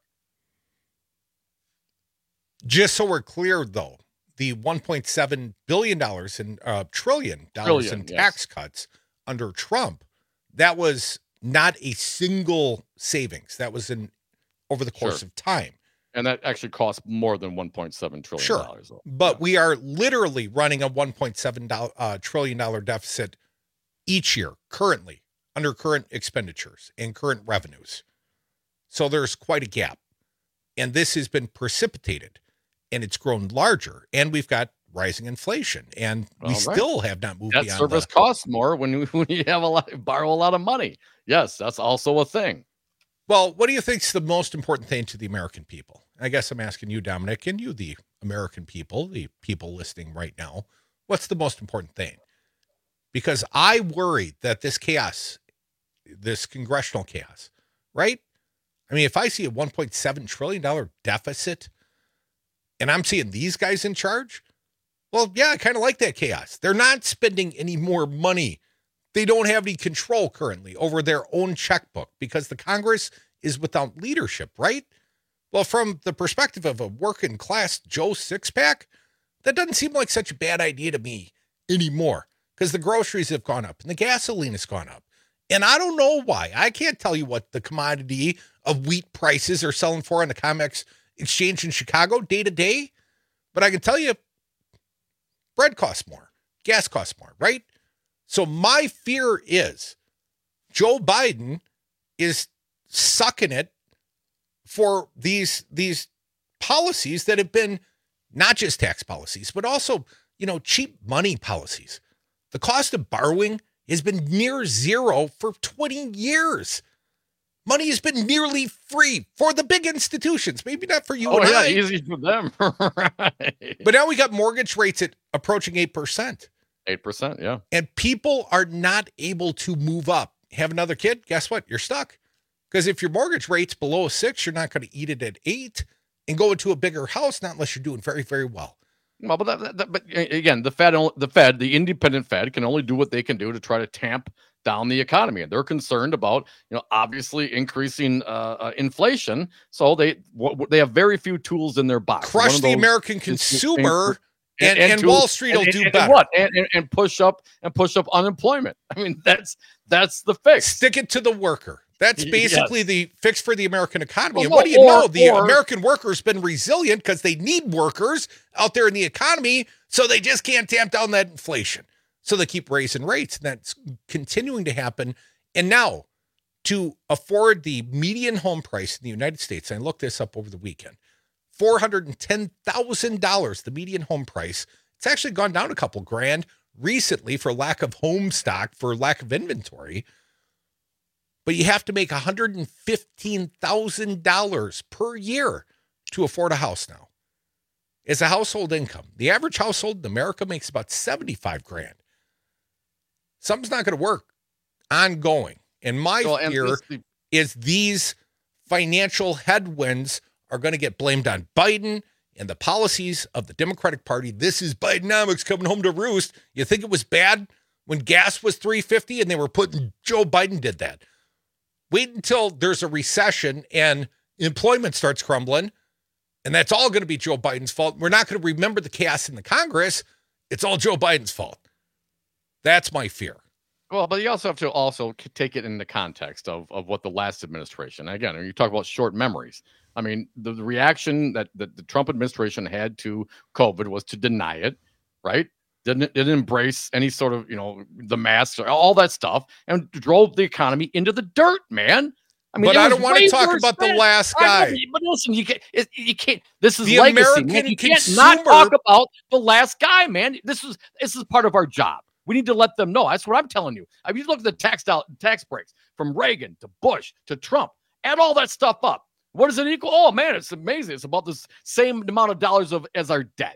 Just so we're clear, though, the one point seven billion dollars in uh, trillion dollars Trillion, in yes. tax cuts under Trump, that was not a single savings. That was in over the course Sure. of time. And that actually costs more than one point seven trillion dollars. Sure. But we are literally running a one point seven uh, trillion dollars deficit each year currently under current expenditures and current revenues. So there's quite a gap. And this has been precipitated and it's grown larger. And we've got rising inflation. And we All right. still have not moved That beyond service the, costs more when you, when you have a lot, borrow a lot of money. Yes, that's also a thing. Well, what do you think is the most important thing to the American people? I guess I'm asking you, Dominic, and you, the American people, the people listening right now, what's the most important thing? Because I worry that this chaos, this congressional chaos, right? I mean, if I see a one point seven trillion dollars deficit and I'm seeing these guys in charge, well, yeah, I kind of like that chaos. They're not spending any more money. They don't have any control currently over their own checkbook because the Congress is without leadership, right? Well, from the perspective of a working class Joe Sixpack, that doesn't seem like such a bad idea to me anymore because the groceries have gone up and the gasoline has gone up. And I don't know why. I can't tell you what the commodity of wheat prices are selling for on the COMEX exchange in Chicago day to day, but I can tell you bread costs more, gas costs more, right? So my fear is Joe Biden is sucking it for these, these policies that have been not just tax policies, but also, you know, cheap money policies. The cost of borrowing has been near zero for twenty years. Money has been nearly free for the big institutions, maybe not for you Oh, and yeah, I. easy for them. Right. But now we got mortgage rates at approaching eight percent. eight percent, yeah. And people are not able to move up. Have another kid, guess what? You're stuck. Because if your mortgage rate's below a six, you're not going to eat it at eight and go into a bigger house, not unless you're doing very, very well. Well, but, that, that, but again, the Fed, the Fed, the independent Fed can only do what they can do to try to tamp down the economy. And they're concerned about, you know, obviously increasing uh, uh, inflation. So they w- they have very few tools in their box. Crush One of the those American is- consumer, and, and, to- Wall Street will and- do and- and better. what? And, and, and push up and push up unemployment. I mean, that's that's the fix. Stick it to the worker. That's Y- basically yes. the fix for the American economy. Well, and no, what do you or- know? The or- American worker's been resilient because they need workers out there in the economy, so they just can't tamp down that inflation. So they keep raising rates, and that's continuing to happen. And now, to afford the median home price in the United States, and I looked this up over the weekend, four hundred ten thousand dollars, the median home price. It's actually gone down a couple grand recently for lack of home stock, for lack of inventory. But you have to make one hundred fifteen thousand dollars per year to afford a house now. As a household income, the average household in America makes about seventy-five grand. Something's not going to work ongoing. And my Well, and fear this- the- is these financial headwinds are going to get blamed on Biden and the policies of the Democratic Party. This is Bidenomics coming home to roost. You think it was bad when gas was three fifty and they were putting, Joe Biden did that. Wait until there's a recession and employment starts crumbling, and that's all going to be Joe Biden's fault. We're not going to remember the chaos in the Congress. It's all Joe Biden's fault. That's my fear. Well, but you also have to also c- take it in the context of, of what the last administration, again, you talk about short memories. I mean, the, the reaction that, that the Trump administration had to COVID was to deny it, right? Didn't, didn't embrace any sort of, you know, the masks or all that stuff, and drove the economy into the dirt, man. I mean, But it I was don't want to way talk worse about the then. last I know, guy. But listen, you can't. It, you can't. This is The legacy, American man. You can't not consumer- talk about the last guy, man. This is this is part of our job. We need to let them know. That's what I'm telling you. I mean, you look at the tax doll- tax breaks from Reagan to Bush to Trump. Add all that stuff up. What does it equal? Oh man, it's amazing. It's about the same amount of dollars of as our debt.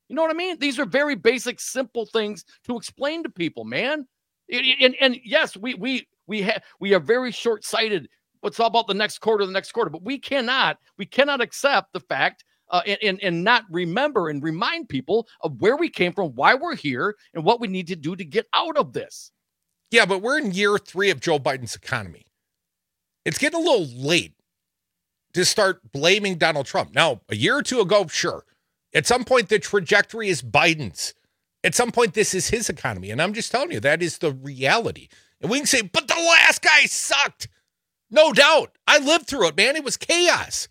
You know what I mean? These are very basic, simple things to explain to people, man. And, and, and yes, we we we have we are very short-sighted. It's all about the next quarter, the next quarter. But we cannot we cannot accept the fact uh, and, and and not remember and remind people of where we came from, why we're here, and what we need to do to get out of this. Yeah, but we're in year three of Joe Biden's economy. It's getting a little late to start blaming Donald Trump. Now, a year or two ago, sure. At some point, the trajectory is Biden's. At some point, this is his economy. And I'm just telling you, that is the reality. And we can say, but the last guy sucked. No doubt. I lived through it, man. It was chaos.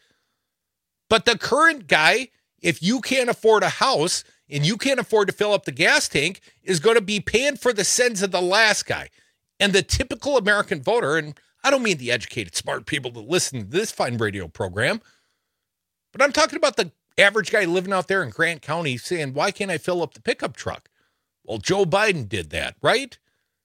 But the current guy, if you can't afford a house and you can't afford to fill up the gas tank, is going to be paying for the sins of the last guy. And the typical American voter, and I don't mean the educated, smart people that listen to this fine radio program, but I'm talking about the average guy living out there in Grant County saying, why can't I fill up the pickup truck? Well, Joe Biden did that, right?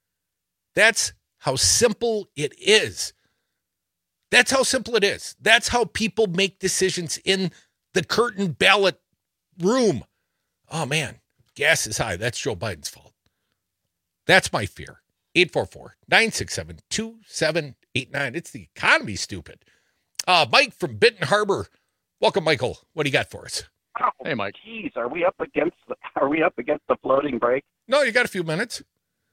That's how simple it is. That's how simple it is. That's how people make decisions in the curtain ballot room. Oh, man, gas is high. That's Joe Biden's fault. That's my fear. eight four four, nine six seven, two seven eight nine. It's the economy, stupid. Uh, Mike from Benton Harbor. Welcome, Michael. What do you got for us? Oh, hey, Mike. Geez, are we up against the, are we up against the floating break? No, you got a few minutes.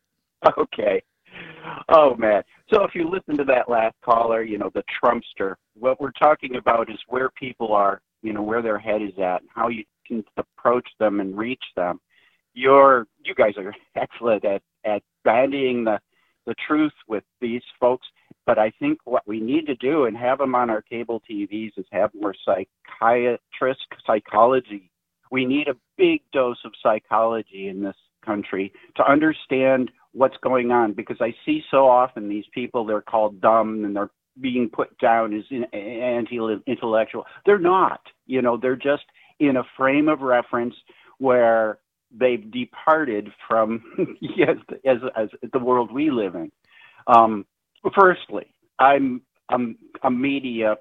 Okay. Oh, man. So if you listen to that last caller, you know, the Trumpster, what we're talking about is where people are, you know, where their head is at, and how you can approach them and reach them. You're, you guys are excellent at, at bandying the, the truth with these folks. But I think what we need to do and have them on our cable T Vs is have more psychiatrists, psychology. We need a big dose of psychology in this country to understand what's going on, because I see so often these people, they're called dumb and they're being put down as anti-intellectual. They're not. You know, they're just in a frame of reference where they've departed from yes, as, as the world we live in. Um, Firstly, I'm I'm a media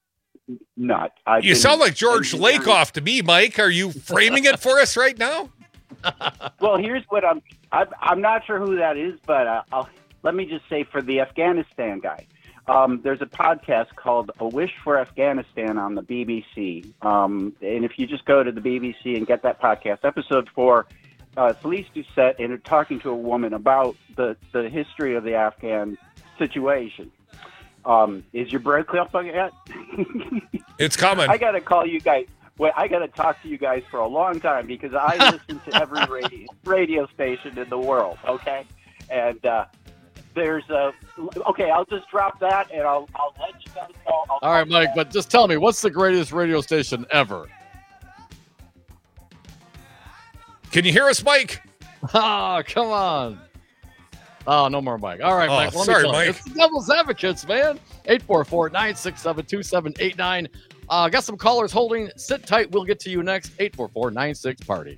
nut. I've you been, sound like George Lakoff to me, Mike. Are you framing it for us right now? Well, here's what I'm, I'm. I'm not sure who that is, but uh, I'll, let me just say for the Afghanistan guy, um, there's a podcast called A Wish for Afghanistan on the B B C. Um, and if you just go to the B B C and get that podcast, episode four, uh, Felice Doucette and talking to a woman about the, the history of the Afghan situation. Um, is your break up yet? It's coming. I got to call you guys. Well, I got to talk to you guys for a long time because I listen to every radio, radio station in the world, okay? And uh, there's a... Okay, I'll just drop that, and I'll, I'll let you guys know. I'll All right, Mike, but just tell me, what's the greatest radio station ever? Can you hear us, Mike? Oh, come on. Oh, no more Mike. All right, oh, Mike. Let sorry, me tell Mike. you, it's the Devil's Advocates, man. eight four four, nine six seven, two seven eight nine. Uh, got some callers holding. Sit tight. We'll get to you next. eight four four, nine six, party.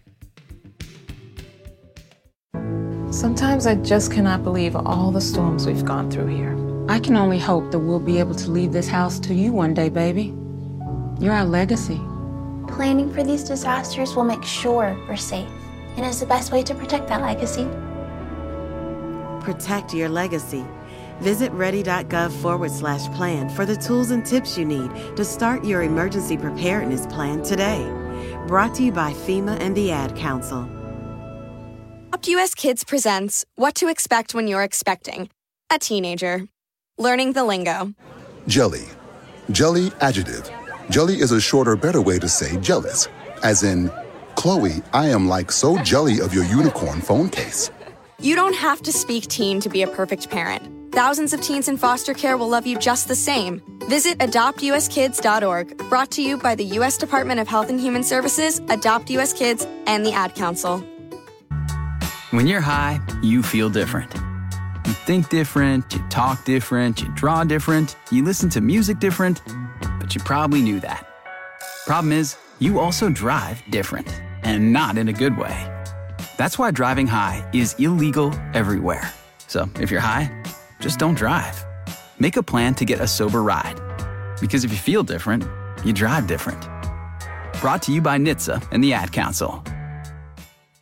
Sometimes I just cannot believe all the storms we've gone through here. I can only hope that we'll be able to leave this house to you one day, baby. You're our legacy. Planning for these disasters will make sure we're safe, and is the best way to protect that legacy. Protect your legacy. Visit ready.gov forward slash plan for the tools and tips you need to start your emergency preparedness plan today. Brought to you by FEMA and the Ad Council. Adopt U S Kids presents What to Expect When You're Expecting a Teenager. Learning the lingo. Jelly. Jelly adjective. Jelly is a shorter, better way to say jealous. As in, Chloe, I am like so jelly of your unicorn phone case. You don't have to speak teen to be a perfect parent. Thousands of teens in foster care will love you just the same. Visit adopt u s kids dot org, brought to you by the U S Department of Health and Human Services, Adopt U S Kids, and the Ad Council. When you're high, you feel different. You think different, you talk different, you draw different, you listen to music different, but you probably knew that. Problem is, you also drive different, and not in a good way. That's why driving high is illegal everywhere. So if you're high, just don't drive. Make a plan to get a sober ride. Because if you feel different, you drive different. Brought to you by N H T S A and the Ad Council.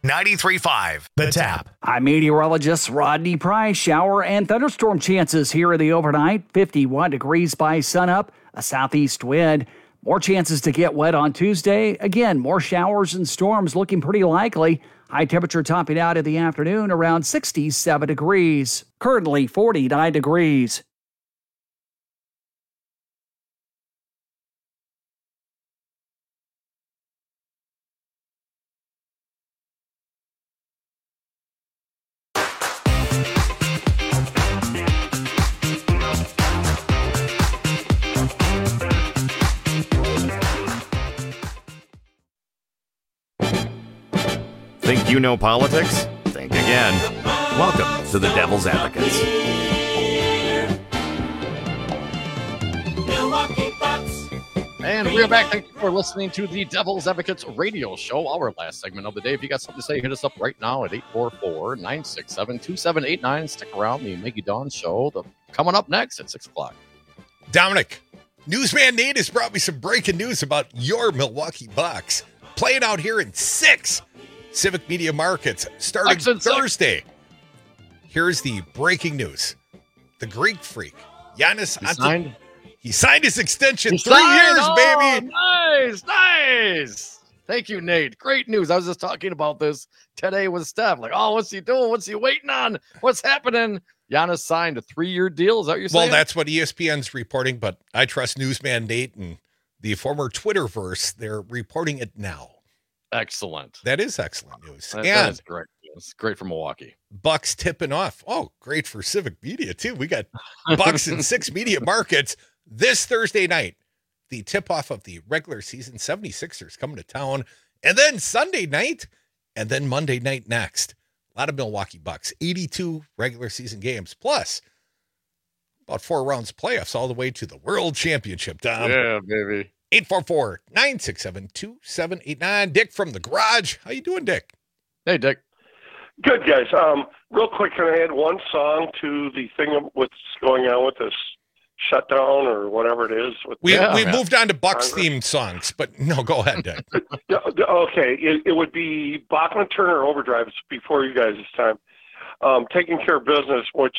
ninety-three point five, The Tap. I'm meteorologist Rodney Price. Shower and thunderstorm chances here in the overnight. fifty-one degrees by sunup, a southeast wind. More chances to get wet on Tuesday. Again, more showers and storms looking pretty likely. High temperature topping out in the afternoon around sixty-seven degrees. Currently forty-nine degrees. Think you know politics? Think again. Welcome to the Devil's Advocates. And we're back. Thank you for listening to the Devil's Advocates radio show, our last segment of the day. If you got something to say, hit us up right now at eight four four, nine six seven, two seven eight nine. Stick around. The Maggie Dawn show the, coming up next at six o'clock. Dominic, Newsman Nate has brought me some breaking news about your Milwaukee Bucks. Playing out here in six Civic Media Markets starting Thursday. Six. Here's the breaking news. The Greek Freak, Giannis He signed, Ante- he signed his extension. he Three signed. years, Oh, baby. Nice, nice. Thank you, Nate. Great news. I was just talking about this today with Steph. Like, oh, what's he doing? What's he waiting on? What's happening? Giannis signed a three-year deal. Is that what you're saying? Well, that's what E S P N's reporting, but I trust Newsman Nate and the former Twitterverse. They're reporting it now. Excellent. That is excellent news. That, and that is great. It's great for Milwaukee. Bucks tipping off. Oh, great for Civic Media, too. We got Bucks in six media markets this Thursday night. The tip-off of the regular season seventy-sixers coming to town. And then Sunday night, and then Monday night next. A lot of Milwaukee Bucks. eighty-two regular season games, plus about four rounds of playoffs all the way to the World Championship, Dom. Yeah, baby. eight four four, nine six seven, two seven eight nine. Dick from the garage. How you doing, Dick? Hey, Dick. Good, guys. Um, real quick, can I add one song to the thing of what's going on with this shutdown or whatever it is? With We Yeah. we moved on to Bucks Congress. themed songs, but no, go ahead, Dick. Yeah, okay, it, it would be Bachman Turner Overdrive. It's before you guys this time. Um, taking care of business, which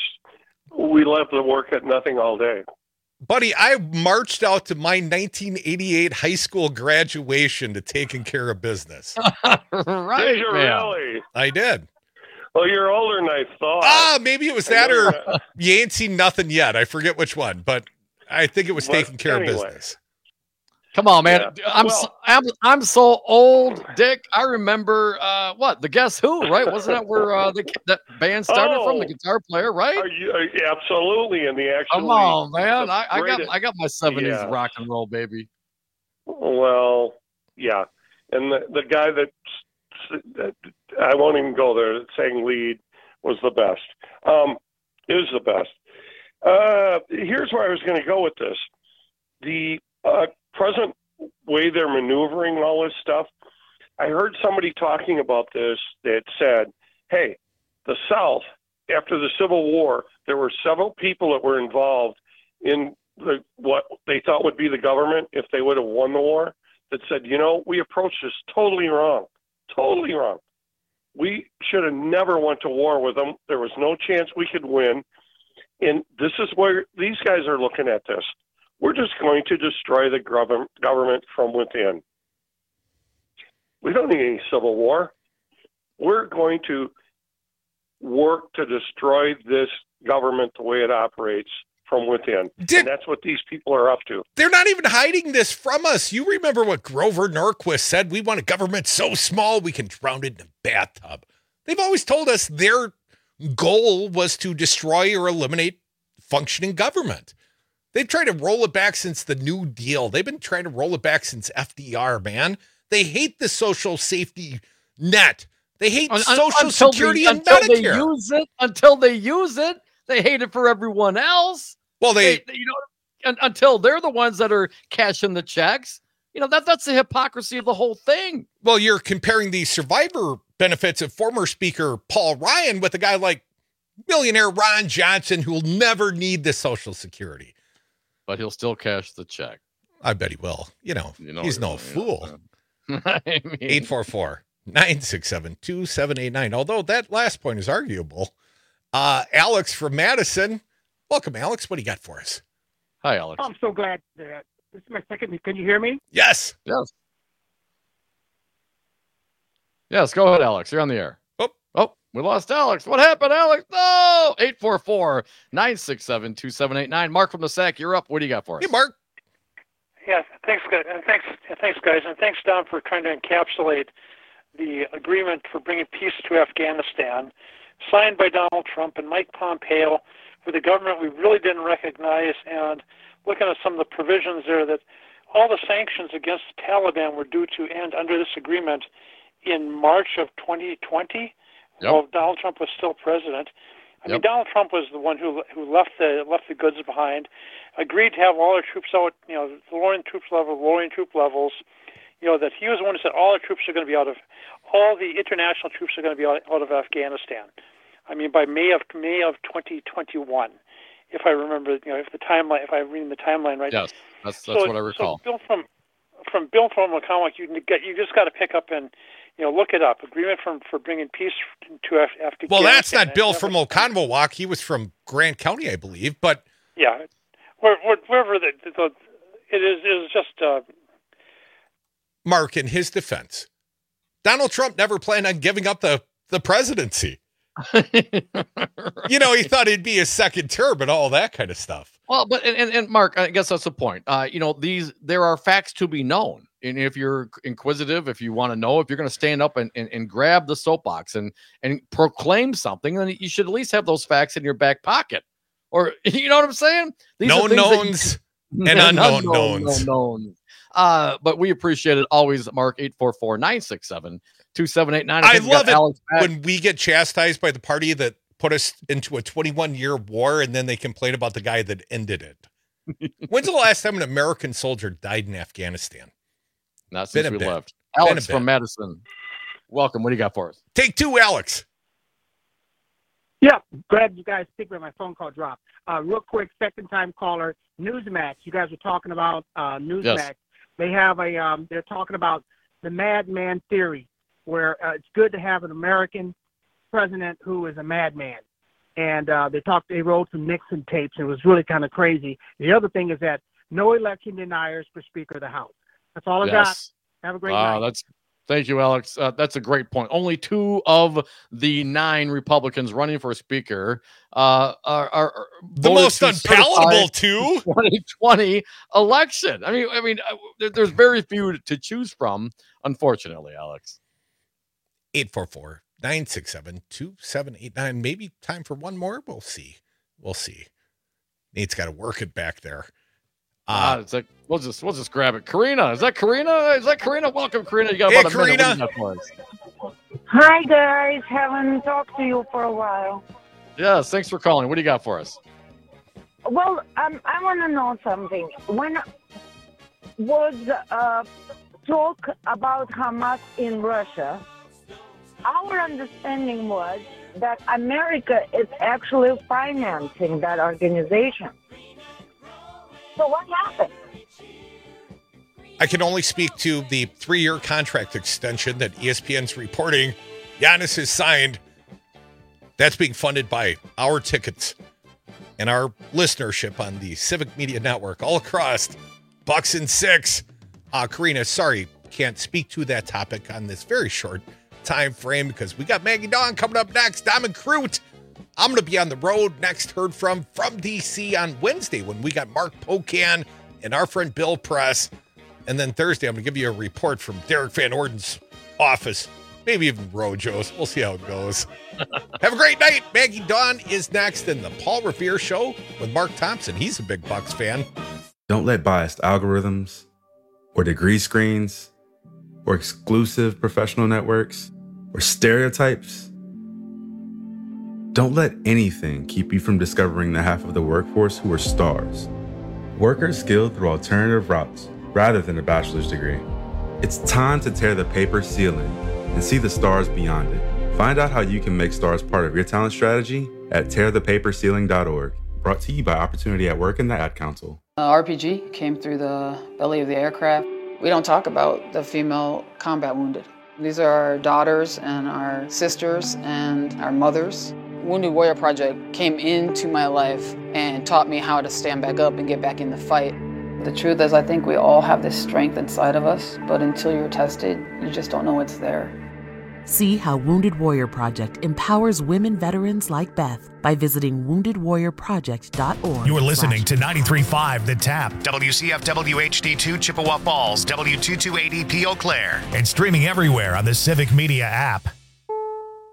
we love to work at nothing all day. Buddy, I marched out to my nineteen eighty-eight high school graduation to taking care of business. Right, Did you man. really? I did. Well, you're older than I thought. Ah, maybe it was that I know or you're not- you ain't seen nothing yet. I forget which one, but I think it was But taking care anyway. of business. Come on, man. Yeah. I'm, Well- so, I'm I'm so old, Dick. I remember uh, what the Guess Who, right? Wasn't that where uh, the that band started from? The Oh. guitar player, right? Are you, are you- absolutely, and the actual. Come on, man. I, I got greatest- I got my seventies Yeah. rock and roll, baby. Well, yeah, and the the guy that, that I won't even go there. That sang lead was the best. Um, is the best. Uh, here's where I was going to go with this. The uh, present way they're maneuvering all this stuff. I heard somebody talking about this that said, "Hey, the South after the Civil War, there were several people that were involved in the what they thought would be the government if they would have won the war, that said, you know, we approached this totally wrong, totally wrong. We should have never went to war with them. There was no chance we could win. And this is where these guys are looking at this. We're just going to destroy the gov- government from within. We don't need any civil war. We're going to work to destroy this government the way it operates from within. Dick- and that's what these people are up to. They're not even hiding this from us. You remember what Grover Norquist said? We want a government so small we can drown it in a bathtub. They've always told us their goal was to destroy or eliminate functioning government. They've tried to roll it back since the New Deal. They've been trying to roll it back since F D R, man. They hate the social safety net. They hate Un- un- Social until Security they, and until they Medicare. use it, until they use it, they hate it for everyone else. Well, they, They- you know, un- until they're the ones that are cashing the checks. You know, that that's the hypocrisy of the whole thing. well, you're comparing the survivor benefits of former Speaker Paul Ryan with a guy like millionaire Ron Johnson, who will never need the Social Security. But he'll still cash the check. I bet he will. You know, You know, he's no you know, fool. I mean, eight four four, nine six seven, two seven eight nine. Although that last point is arguable. Uh, Alex from Madison. Welcome, Alex. What do you got for us? Hi, Alex. I'm so glad that this is my second. Can you hear me? Yes. Yes. Yes, go ahead, Alex. You're on the air. Oh, oh, we lost Alex. What happened, Alex? No! eight four four, nine six seven, two seven eight nine. Mark from the Sack, you're up. What do you got for us? Hey, Mark. Yeah, thanks, guys. And thanks, thanks, guys, and thanks, Don, for trying to encapsulate the agreement for bringing peace to Afghanistan, signed by Donald Trump and Mike Pompeo, with a government we really didn't recognize, and looking at some of the provisions there, that all the sanctions against the Taliban were due to end under this agreement in March of twenty twenty, yep. while Donald Trump was still president. I Yep. mean, Donald Trump was the one who who left the left the goods behind, agreed to have all our troops out, you know, lowering troops level, lowering troop levels. You know, that he was the one who said all our troops are going to be out of, all the international troops are going to be out, out of Afghanistan. I mean, by May of May of twenty twenty-one, if I remember, you know, if the timeline, if I'm reading the timeline right. Yes, that's that's so, what I recall. So Bill from from Bill from McCormick, you can get, you just got to pick up and, you know, look it up. Agreement from for bringing peace to Af- Afghanistan. Well, that's not Bill from Oconomowoc. He was from Grant County, I believe. But yeah, where, where, wherever the, the it is is just. Uh, Mark, in his defense, Donald Trump never planned on giving up the, the presidency. You know, he thought he'd be his second term and all that kind of stuff. Well, but and, and, and Mark, I guess that's the point. Uh, you know, these there are facts to be known. And if you're inquisitive, if you want to know, if you're going to stand up and, and, and grab the soapbox and, and proclaim something, then you should at least have those facts in your back pocket. Or, you know what I'm saying? These known knowns you, and unknown knowns. knowns. Uh, but we appreciate it always, Mark, eight four four, nine six seven, two seven eight nine. I, I love it when we get chastised by the party that put us into a twenty-one year war and then they complain about the guy that ended it. When's the last time an American soldier died in Afghanistan? Not since Been we bit. left. Been Alex from Madison. Welcome. What do you got for us? Take two, Alex. Yeah, glad you guys speak when my phone call dropped. Uh, real quick, second time caller, Newsmax. You guys were talking about uh, Newsmax. Yes. They have a, um, they're talking about the madman theory, where uh, it's good to have an American president who is a madman. And uh, they talked, they rolled some Nixon tapes, and it was really kind of crazy. The other thing is that no election deniers for Speaker of the House. That's all I Yes. got. Have a great Wow, night. that's thank you, Alex. Uh, that's a great point. Only two of the nine Republicans running for Speaker uh, are, are, are The voted most to unpalatable, certify too. twenty twenty election. I mean, I mean, uh, there, there's very few to choose from, unfortunately, Alex. eight four four, nine six seven, two seven eight nine. Maybe time for one more. We'll see. We'll see. Nate's got to work it back there. Uh, it's like we'll just we'll just grab it. Karina, is that Karina? Is that Karina? Welcome, Karina. You got Hey, about a minute. Karina. What do you got for us? Hi guys, haven't talked to you for a while. Yes, thanks for calling. What do you got for us? Well, um, I want to know something. When was uh, talk about Hamas in Russia, our understanding was that America is actually financing that organization. So what happened? I can only speak to the three-year contract extension that E S P N's reporting Giannis has signed. That's being funded by our tickets and our listenership on the Civic Media Network all across Bucks and Six. Uh, Karina, sorry, can't speak to that topic on this very short time frame because we got Maggie Dawn coming up next. Diamond Crute. I'm going to be on the road next, heard from from D C on Wednesday when we got Mark Pocan and our friend Bill Press. And then Thursday, I'm going to give you a report from Derek Van Orden's office, maybe even Rojo's. We'll see how it goes. Have a great night. Maggie Dawn is next in the Paul Revere Show with Mark Thompson. He's a big Bucks fan. Don't let biased algorithms or degree screens or exclusive professional networks or stereotypes. Don't let anything keep you from discovering the half of the workforce who are stars. Workers skilled through alternative routes rather than a bachelor's degree. It's time to tear the paper ceiling and see the stars beyond it. Find out how you can make stars part of your talent strategy at tear the paper ceiling dot org. Brought to you by Opportunity at Work and the Ad Council. Uh, R P G came through the belly of the aircraft. We don't talk about the female combat wounded. These are our daughters and our sisters and our mothers. Wounded Warrior Project came into my life and taught me how to stand back up and get back in the fight. The truth is, I think we all have this strength inside of us, but until you're tested, you just don't know it's there. See how Wounded Warrior Project empowers women veterans like Beth by visiting wounded warrior project dot org. You are listening to ninety-three point five The Tap, W C F W H D two Chippewa Falls, W two two eight E P Eau Claire, and streaming everywhere on the Civic Media app.